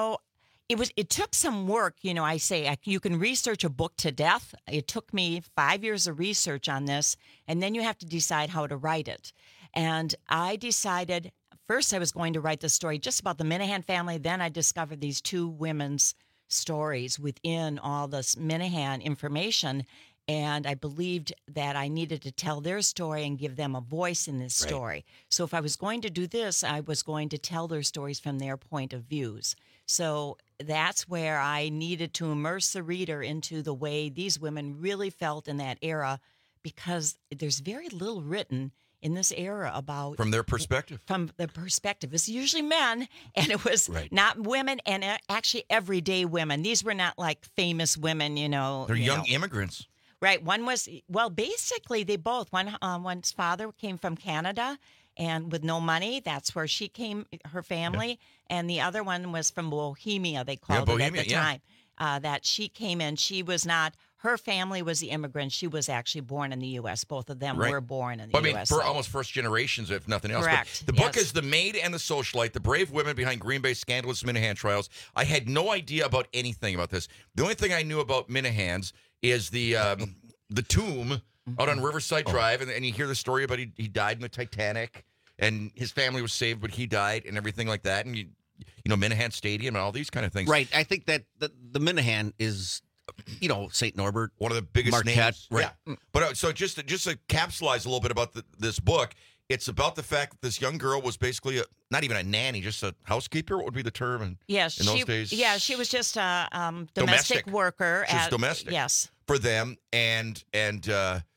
it took some work. I say you can research a book to death. It took me 5 years of research on this, and then you have to decide how to write it. And I decided first I was going to write the story just about the Minahan family. Then I discovered these 2 women's stories within all this Minahan information. And I believed that I needed to tell their story and give them a voice in this story. Right. So if I was going to do this, I was going to tell their stories from their point of views. So that's where I needed to immerse the reader into the way these women really felt in that era, because there's very little written in this era about... From their perspective. From the perspective. It's usually men, and it was not women, and actually everyday women. These were not like famous women, They're young immigrants. Right. One was, basically they both. One's father came from Canada and with no money. That's where she came, her family. Yeah. And the other one was from Bohemia, they called it at the time. That she came in. She was not, her family was the immigrant. She was actually born in the U.S. Both of them were born in the U.S. For almost first generations, if nothing else. Correct. But the book is The Maid and the Socialite, the brave women behind Green Bay's scandalous Minahan trials. I had no idea about anything about this. The only thing I knew about Minahans is the tomb out on Riverside Drive, and you hear the story about he died in the Titanic, and his family was saved, but he died, and everything like that, and Minahan Stadium and all these kind of things. Right. I think that the Minahan is, St. Norbert, one of the biggest Marquette, names. right? Yeah. But so just to capsulize a little bit about this book. It's about the fact that this young girl was basically not even a nanny, just a housekeeper. What would be the term in those days? Yeah, she was just a domestic worker. She was domestic. Yes. For them, and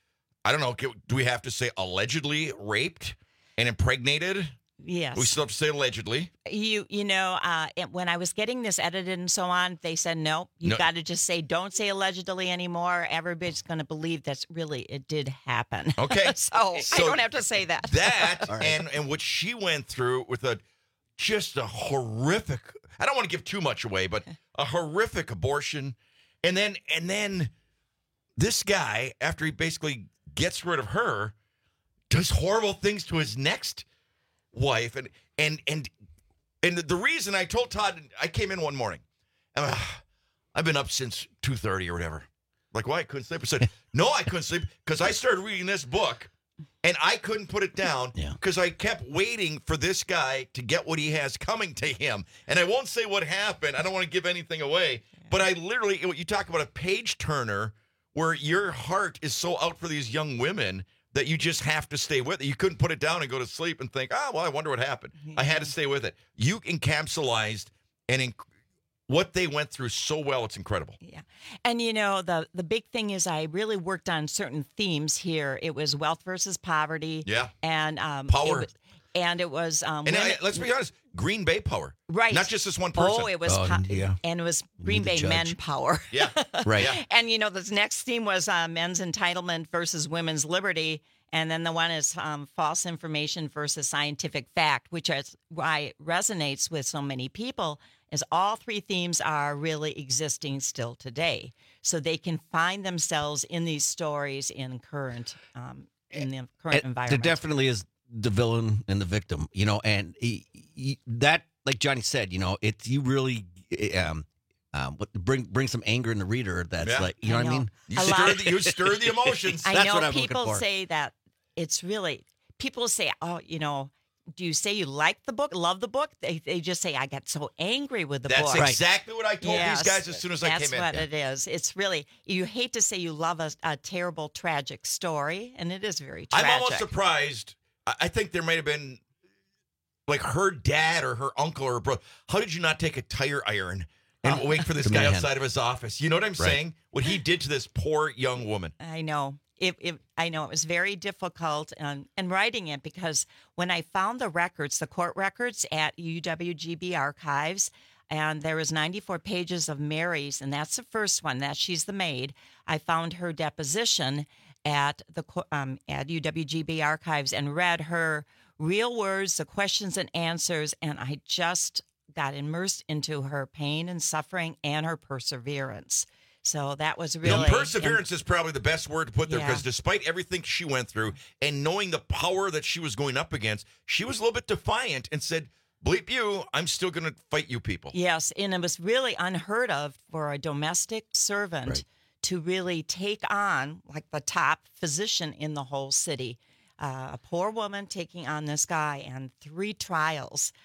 I don't know. Do we have to say allegedly raped and impregnated? Yes. We still have to say allegedly. When I was getting this edited and so on, they said, no, you've got to just say, don't say allegedly anymore. Everybody's going to believe that's really, it did happen. Okay. so I don't have to say that. That and what she went through with just a horrific, I don't want to give too much away, but a horrific abortion. And then this guy, after he basically gets rid of her, does horrible things to his next wife. And the reason I told Todd, I came in one morning, I've been up since 2:30 or whatever. Like, why? I couldn't sleep. I said, no, I couldn't sleep because I started reading this book and I couldn't put it down because I kept waiting for this guy to get what he has coming to him. And I won't say what happened. I don't want to give anything away. But I literally, you talk about a page turner where your heart is so out for these young women that you just have to stay with it. You couldn't put it down and go to sleep and think, I wonder what happened. Yeah. I had to stay with it. You encapsulated what they went through so well. It's incredible. Yeah. And, the big thing is I really worked on certain themes here. It was wealth versus poverty. Yeah. And power. It was let's be honest, Green Bay power. Right. Not just this one person. Oh, it was and it was Green Bay men power. Yeah. Right. And this next theme was men's entitlement versus women's liberty. And then the one is false information versus scientific fact, which is why it resonates with so many people, is all three themes are really existing still today. So they can find themselves in these stories in current in the current environment. There definitely is the villain and the victim, and that, like Johnny said, it's you really bring some anger in the reader. That's like, you know what I mean? You stir the emotions. I That's know what I'm people looking for. say that it's really, people say, do you say you like the book, love the book? They just say, I got so angry with the book. That's exactly what I told these guys as soon as I came in. That's what it is. It's really, you hate to say you love a terrible, tragic story, and it is very tragic. I'm almost surprised. I think there might have been, like, her dad or her uncle or her brother. How did you not take a tire iron and wait for this guy outside of his office? You know what I'm saying? What he did to this poor young woman. I know. I know it was very difficult and writing it, because when I found the court records at UWGB archives, and there was 94 pages of Mary's, and that's the first one, that she's the maid. I found her deposition at UWGB archives and read her real words, the questions and answers, and I just got immersed into her pain and suffering and her perseverance. So that was really... perseverance is probably the best word to put there, because despite everything she went through and knowing the power that she was going up against, she was a little bit defiant and said, bleep you, I'm still going to fight you people. Yes, and it was really unheard of for a domestic servant to really take on, like, the top physician in the whole city. A poor woman taking on this guy, and 3 trials.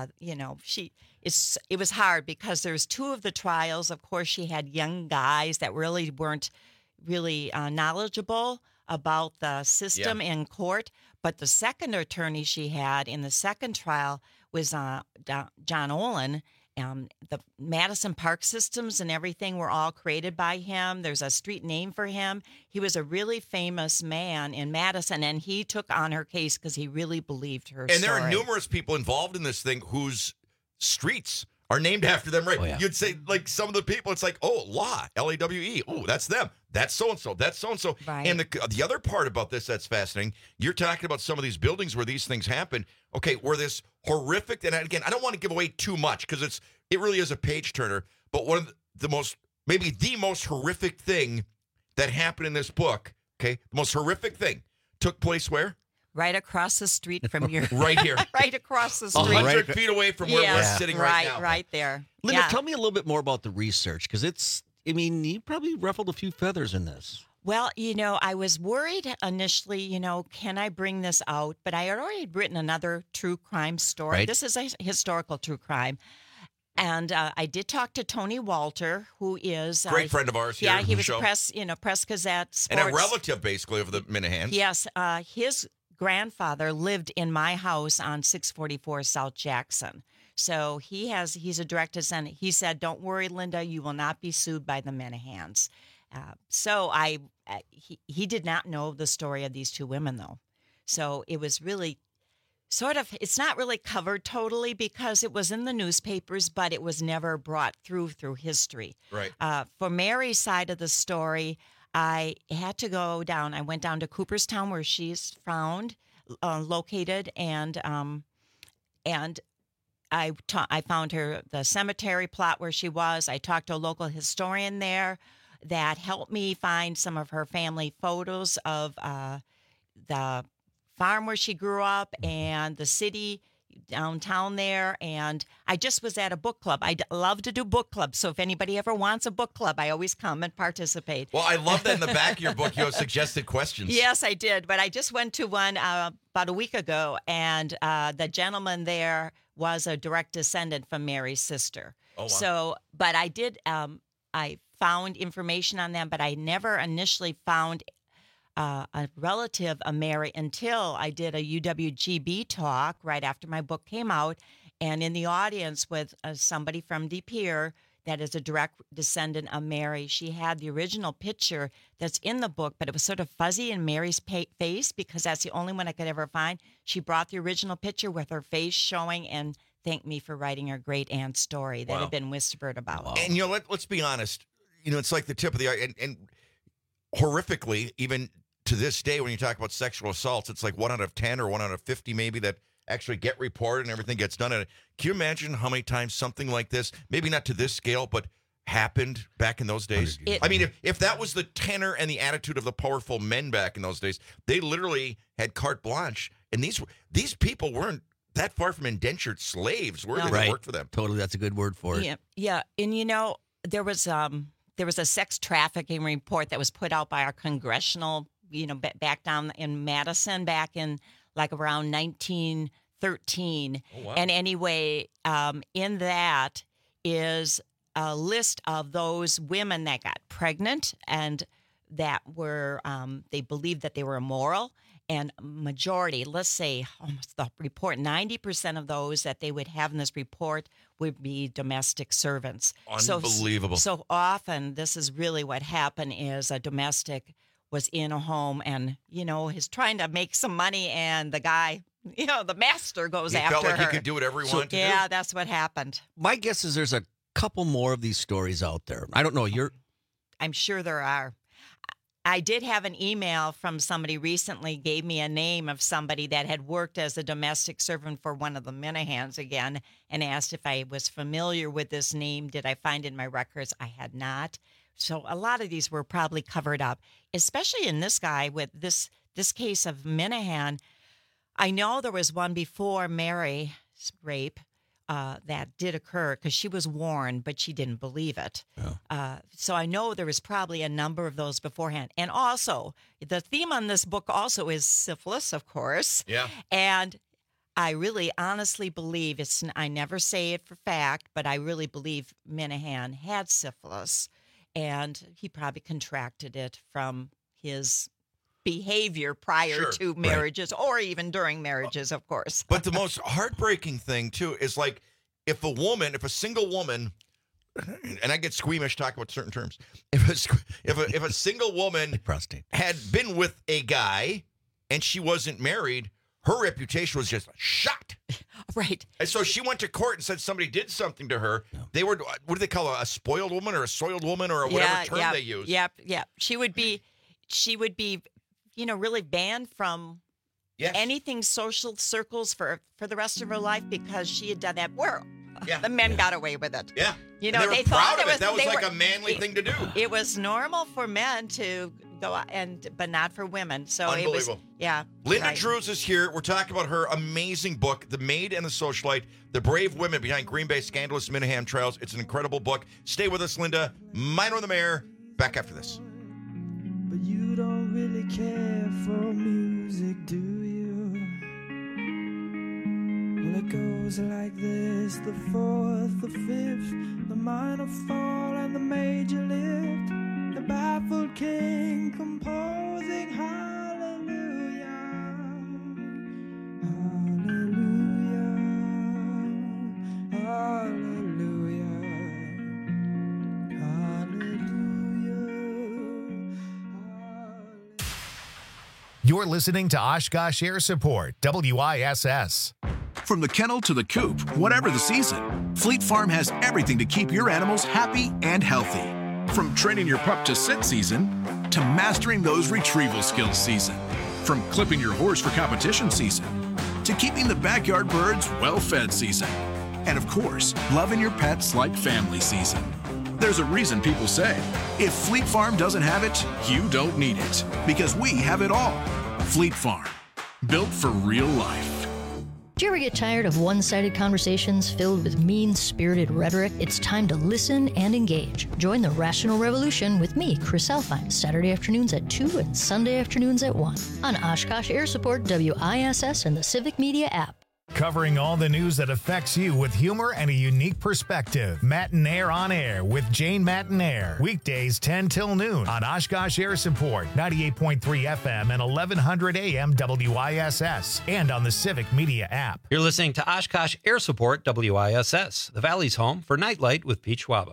It was hard because there's 2 of the trials. Of course, she had young guys that really weren't really knowledgeable about the system in court. But the second attorney she had in the second trial was John Olin. The Madison Park systems and everything were all created by him. There's a street name for him. He was a really famous man in Madison, and he took on her case because he really believed her story. And there are numerous people involved in this thing whose streets are named after them, right? Oh, yeah. You'd say, like, some of the people, it's like, Law, L-A-W-E. Oh, that's them. That's so-and-so. That's so-and-so. Right. And the other part about this that's fascinating, you're talking about some of these buildings where these things happen. Okay, where this horrific, and again, I don't want to give away too much because it really is a page turner, but one of the most horrific thing that happened in this book, okay, the most horrific thing took place where? Right across the street from your... Right here. Right across the street. 100 feet away from where we're sitting right now. Right there. Linda, tell me a little bit more about the research, because you probably ruffled a few feathers in this. Well, I was worried initially, can I bring this out? But I had already written another true crime story. Right. This is a historical true crime. And I did talk to Tony Walter, who is... Great friend of ours here. Yeah, he on the was show. Press Gazette Sports. And a relative, basically, of the Minahans. Yes. His grandfather lived in my house on 644 South Jackson. So he's a direct descendant. He said, don't worry, Linda, you will not be sued by the Minahans. So he did not know the story of these two women, though. So it was really it's not really covered totally because it was in the newspapers, but it was never brought through history. Right. For Mary's side of the story, I had to go down. I went down to Cooperstown where she's located, and I found her the cemetery plot where she was. I talked to a local historian there that helped me find some of her family photos of the farm where she grew up and the city downtown there. And I just was at a book club. I love to do book clubs. So if anybody ever wants a book club, I always come and participate. Well, I love that in the back of your book you have suggested questions. Yes, I did. But I just went to one about a week ago, and the gentleman there was a direct descendant from Mary's sister. Oh, wow. So, but I did, I found information on them, but I never initially found a relative of Mary until I did a UWGB talk right after my book came out, and in the audience with somebody from De Pere that is a direct descendant of Mary. She had the original picture that's in the book, but it was sort of fuzzy in Mary's face because that's the only one I could ever find. She brought the original picture with her face showing and thanked me for writing her great aunt's story that had been whispered about. Wow. And let's be honest. It's like the tip of the eye, and horrifically, even to this day, when you talk about sexual assaults, it's like 1 out of 10 or 1 out of 50 maybe that actually get reported and everything gets done. And can you imagine how many times something like this, maybe not to this scale, but happened back in those days? I mean, if that was the tenor and the attitude of the powerful men back in those days, they literally had carte blanche. And these people weren't that far from indentured slaves, were they? They worked for them. Totally, that's a good word for it. Yeah. And there was a sex trafficking report that was put out by our congressional, back down in Madison back in like around 1913. Oh, wow. And anyway, in that is a list of those women that got pregnant and that were, they believed that they were immoral. And majority, let's say almost the report, 90% of those that they would have in this report would be domestic servants. Unbelievable. So often, this is really what happened is a domestic was in a home and, is trying to make some money and the guy, the master goes after her. He felt like he could do whatever he wanted to do? Yeah, that's what happened. My guess is there's a couple more of these stories out there. I don't know. I'm sure there are. I did have an email from somebody recently, gave me a name of somebody that had worked as a domestic servant for one of the Minahans again, and asked if I was familiar with this name. Did I find it in my records? I had not. So a lot of these were probably covered up, especially in this guy with this case of Minahan. I know there was one before Mary's rape that did occur because she was warned, but she didn't believe it. Oh. So I know there was probably a number of those beforehand. And also, the theme on this book also is syphilis, of course. Yeah. And I really honestly believe I never say it for fact, but I really believe Minahan had syphilis, and he probably contracted it from his behavior prior to marriages or even during marriages, of course. But the most heartbreaking thing, too, is like if a single woman, and I get squeamish talking about certain terms, if a single woman had been with a guy and she wasn't married, her reputation was just shot. Right. And so she went to court and said somebody did something to her. Yeah. They were, what do they call a spoiled woman or a soiled woman or whatever term they use? Yeah. She would be, really banned from anything social circles for the rest of her life because she had done that. The men got away with it. Yeah. They were thought proud of it. That was like a manly thing to do. It was normal for men to go out but not for women. So unbelievable. Linda Drews is here. We're talking about her amazing book, The Maid and the Socialite, The Brave Women Behind Green Bay's Scandalous Minahan Trials. It's an incredible book. Stay with us, Linda. Minor the Mayor. Back after this. But you don't really care for music, do you? Well, it goes like this: the fourth, the fifth, the minor fall, and the major lift. The baffled king composing hallelujah, hallelujah, hallelujah, hallelujah. You're listening to Oshkosh Air Support, WISS. From the kennel to the coop, whatever the season, Fleet Farm has everything to keep your animals happy and healthy. From training your pup to sit season to mastering those retrieval skills season. From clipping your horse for competition season to keeping the backyard birds well-fed season. And of course, loving your pets like family season. There's a reason people say, if Fleet Farm doesn't have it, you don't need it. Because we have it all. Fleet Farm, built for real life. Do you ever get tired of one-sided conversations filled with mean-spirited rhetoric? It's time to listen and engage. Join the Rational Revolution with me, Chris Alfine, Saturday afternoons at 2 and Sunday afternoons at 1 on Oshkosh Air Support, WISS, and the Civic Media app. Covering all the news that affects you with humor and a unique perspective. Matinaire on Air with Jane Matinaire. Weekdays 10 till noon on Oshkosh Air Support, 98.3 FM and 1100 AM WISS, and on the Civic Media app. You're listening to Oshkosh Air Support, WISS, the Valley's home for Nightlight with Peach Waba.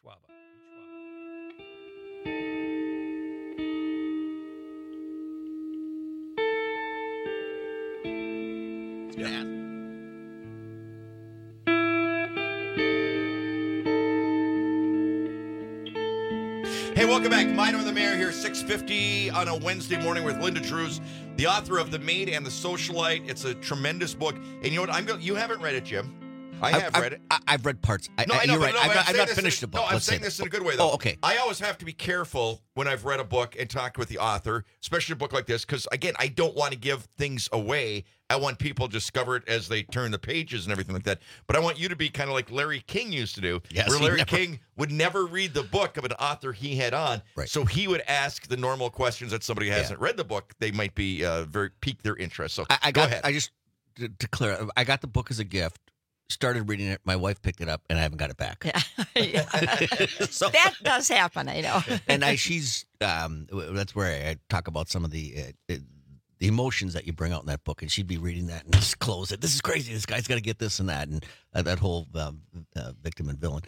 Hey, welcome back. Minor and the Mayor here, 6:50 on a Wednesday morning with Linda Drews, the author of The Maid and the Socialite. It's a tremendous book. And you know what? You haven't read it, Jim. I've read it. I've read parts. No, I know, you're right. no, I've not finished the book. No, I'm saying this in a good way, though. Oh, okay. I always have to be careful when I've read a book and talked with the author, especially a book like this, because, again, I don't want to give things away. I want people to discover it as they turn the pages and everything like that. But I want you to be kind of like Larry King used to do, yes, where Larry King would never read the book of an author he had on. Right. So he would ask the normal questions that somebody who hasn't read the book, they might be very pique their interest. So go ahead. I just, to clear, I got the book as a gift. Started reading it. My wife picked it up, and I haven't got it back. Yeah. So, that does happen, I know. And she's that's where I talk about some of the emotions that you bring out in that book, and she'd be reading that and just close it. This is crazy. This guy's got to get this and that, and that whole victim and villain.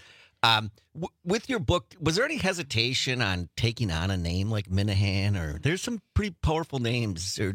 With your book, was there any hesitation on taking on a name like Minahan, or there's some pretty powerful names? Or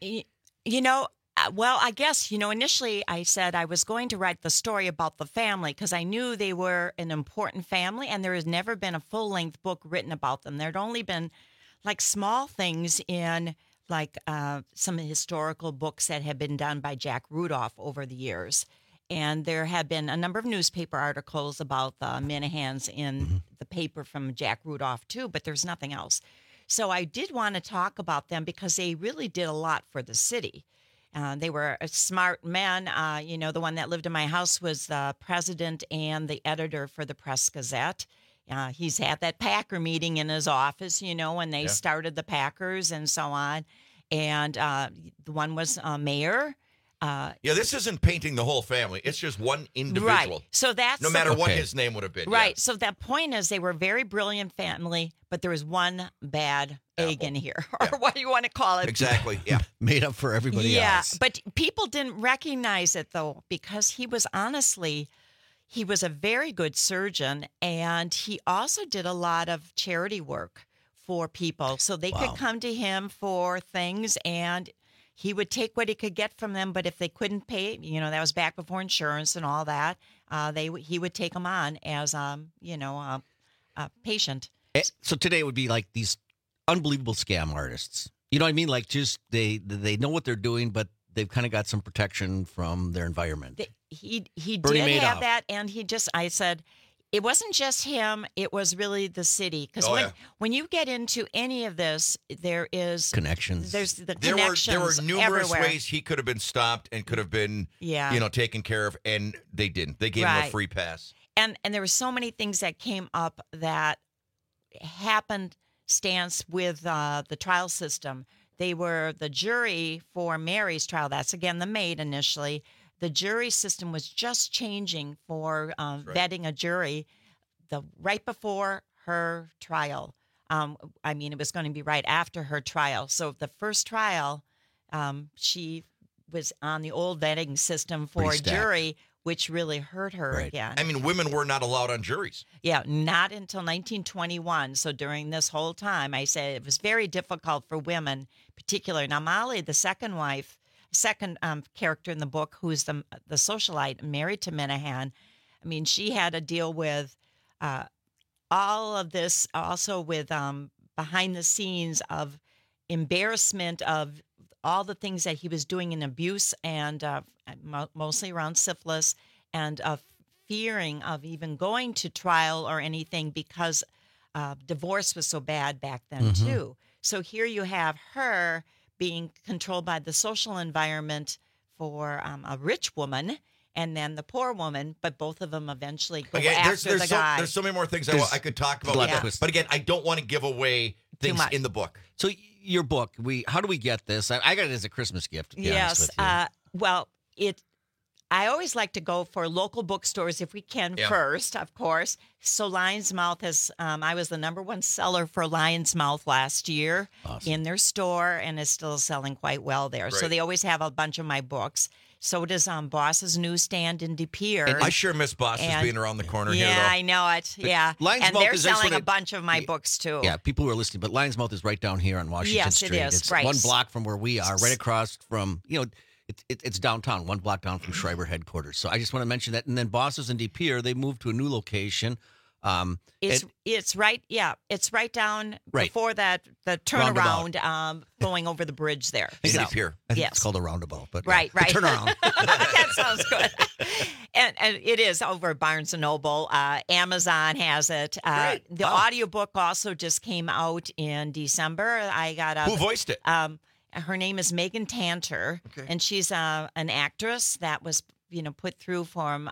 you know. Well, I guess, initially I said I was going to write the story about the family because I knew they were an important family, and there has never been a full-length book written about them. There'd only been like small things in like some historical books that had been done by Jack Rudolph over the years. And there had been a number of newspaper articles about the Minahans in the paper from Jack Rudolph too, but there's nothing else. So I did want to talk about them because they really did a lot for the city. They were smart men. The one that lived in my house was the president and the editor for the Press Gazette. He's had that Packer meeting in his office, when they started the Packers and so on. And the one was mayor. This isn't painting the whole family. It's just one individual. Right. So that's no matter what his name would have been. Right. Yeah. So that point is they were a very brilliant family, but there was one bad egg in here, or what do you want to call it? Exactly. Yeah. Made up for everybody else. Yeah. But people didn't recognize it, though, because he was a very good surgeon, and he also did a lot of charity work for people. So they could come to him for things, and he would take what he could get from them, but if they couldn't pay, that was back before insurance and all that, he would take them on as, a patient. So today would be like these unbelievable scam artists. You know what I mean? Like just they know what they're doing, but they've kind of got some protection from their environment. He did have that, and I said, it wasn't just him, it was really the city. Because when you get into any of this, there is connections. There's the there connections were numerous everywhere. ways he could have been stopped and could have been taken care of, and they didn't. They gave him a free pass. And there were so many things that came up that happened with the trial system. They were the jury for Mary's trial. That's, again, the maid initially. The jury system was just changing for vetting a jury right before her trial. It was going to be right after her trial. So the first trial, she was on the old vetting system for a jury, which really hurt her again. I mean, women were not allowed on juries. Yeah, not until 1921. So during this whole time, I said it was very difficult for women, particularly. Now, Molly, the second character in the book, who's the socialite married to Minahan, I mean, she had to deal with all of this, also with behind the scenes of embarrassment of all the things that he was doing in abuse and mostly around syphilis, and fearing of even going to trial or anything because divorce was so bad back then too. So here you have her being controlled by the social environment for a rich woman, and then the poor woman, but both of them eventually go after the guy. There's so many more things I could talk about. But again, I don't want to give away things in the book. So your book, how do we get this? I got it as a Christmas gift. To be honest with you. Well, I always like to go for local bookstores if we can first, of course. So Lion's Mouth I was the #1 seller for Lion's Mouth last year in their store, and it's still selling quite well there. So they always have a bunch of my books. So does Boss's Newsstand in De Pere. I sure miss Boss's being around the corner here, though. Yeah, I know it. Yeah. Lion's Mouth they're is selling a bunch of my books, too. Yeah, people who are listening, but Lion's Mouth is right down here on Washington Street. Yes, it is. It's right. 1 block from where we are, right across from, it's downtown, 1 block down from Schreiber headquarters. So I just want to mention that. And then Boss's in De Pere, they moved to a new location. It's right. Yeah, it's right down before the turnaround, going over the bridge there. I think it's called a roundabout, but right. The turnaround. That sounds good. And it is over at Barnes and Noble. Amazon has it. The audiobook also just came out in December. Who voiced it? Her name is Megan Tanter, and she's an actress that was put through from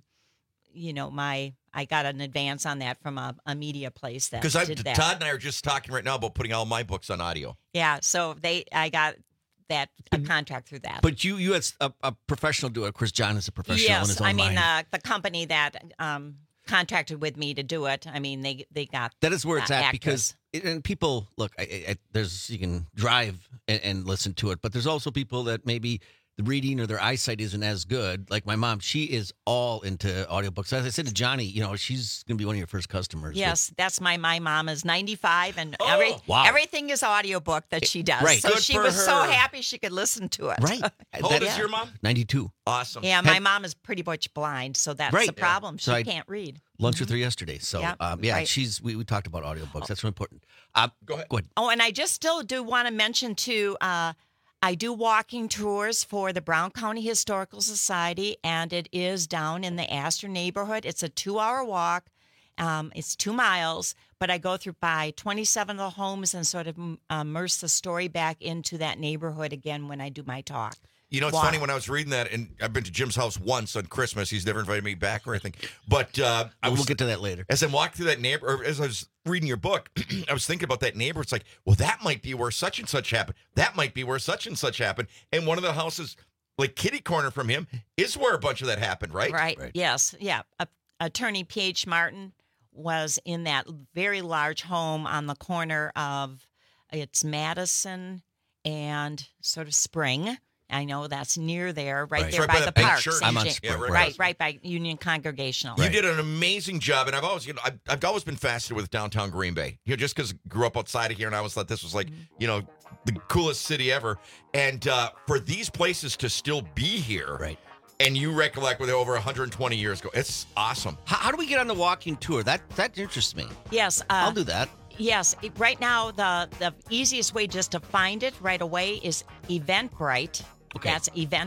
I got an advance on that from a media place that did that. Todd and I are just talking right now about putting all my books on audio. Yeah, so I got a contract through that. But you had a professional do it. Of course, John is a professional in his own mind. The company that contracted with me to do it. I mean, they got that is where it's at actress. Because and people look. There's you can drive and listen to it, but there's also people that maybe the reading or their eyesight isn't as good. Like my mom, she is all into audiobooks. As I said to Johnny, she's going to be one of your first customers. Yes, that's my mom is 95, and everything is audiobook that she does. Right. So Good she for was her. so happy she could listen to it. Right. How old is your mom? 92. Awesome. Yeah, my mom is pretty much blind, so that's the problem. So she can't read. Lunch with her yesterday. So, right. we talked about audiobooks. That's really important. Go ahead. Oh, and I just still do want to mention, too, I do walking tours for the Brown County Historical Society, and it is down in the Astor neighborhood. It's a 2-hour walk. It's 2 miles, but I go through by 27 of the homes and sort of immerse the story back into that neighborhood again when I do my talk. It's funny when I was reading that, and I've been to Jim's house once on Christmas. He's never invited me back or anything. But we'll get to that later. As I'm walking through that neighborhood, or as I was reading your book, I was thinking about that neighborhood. It's like, well, that might be where such and such happened. That might be where such and such happened. And one of the houses, like kitty corner from him, is where a bunch of that happened, right? Right. Yes. Yeah. Attorney P.H. Martin was in that very large home on the corner of Madison and sort of Spring. I know that's near there, right there by the park. I'm on Spring. Right by Union Congregational. You did an amazing job, and I've always been fascinated with downtown Green Bay. Just because I grew up outside of here, and I always thought this was like, the coolest city ever. And for these places to still be here, right? And you recollect with over 120 years ago, it's awesome. How do we get on the walking tour? That interests me. Yes, I'll do that. Yes, right now the easiest way just to find it right away is Eventbrite. Okay. That's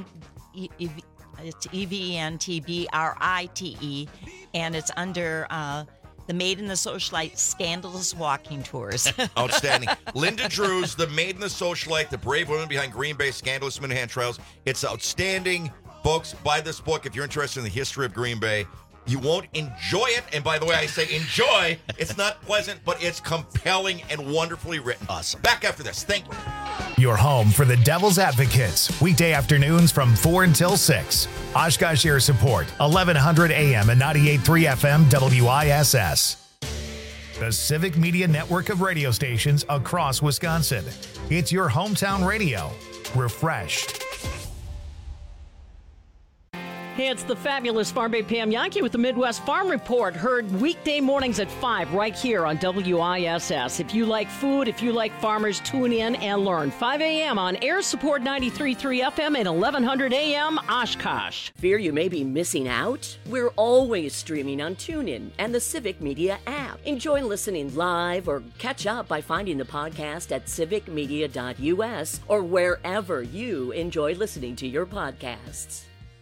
it's EVENTBRITE, and it's under the Maid and the Socialite Scandalous Walking Tours. Outstanding. Linda Drews, the Maid and the Socialite, the brave woman behind Green Bay Scandalous Minahan Trials. It's outstanding. Folks, buy this book if you're interested in the history of Green Bay. You won't enjoy it. And by the way, I say enjoy. It's not pleasant, but it's compelling and wonderfully written. Awesome. Back after this. Thank you. Your home for the Devil's Advocates. Weekday afternoons from 4 until 6. Oshkosh Air Support, 1100 AM and 98.3 FM WISS. The Civic Media network of radio stations across Wisconsin. It's your hometown radio. Refreshed. Hey, it's the fabulous Farm Babe Pam Yankee with the Midwest Farm Report. Heard weekday mornings at 5 right here on WISS. If you like food, if you like farmers, tune in and learn. 5 a.m. on Air Support 93.3 FM and 1100 a.m. Oshkosh. Fear you may be missing out? We're always streaming on TuneIn and the Civic Media app. Enjoy listening live or catch up by finding the podcast at civicmedia.us or wherever you enjoy listening to your podcasts.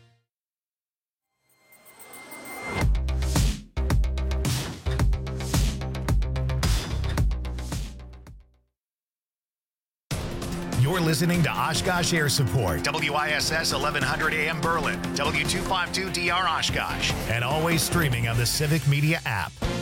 You're listening to Oshkosh Air Support, WISS 1100 AM Berlin, W252DR Oshkosh, and always streaming on the Civic Media app.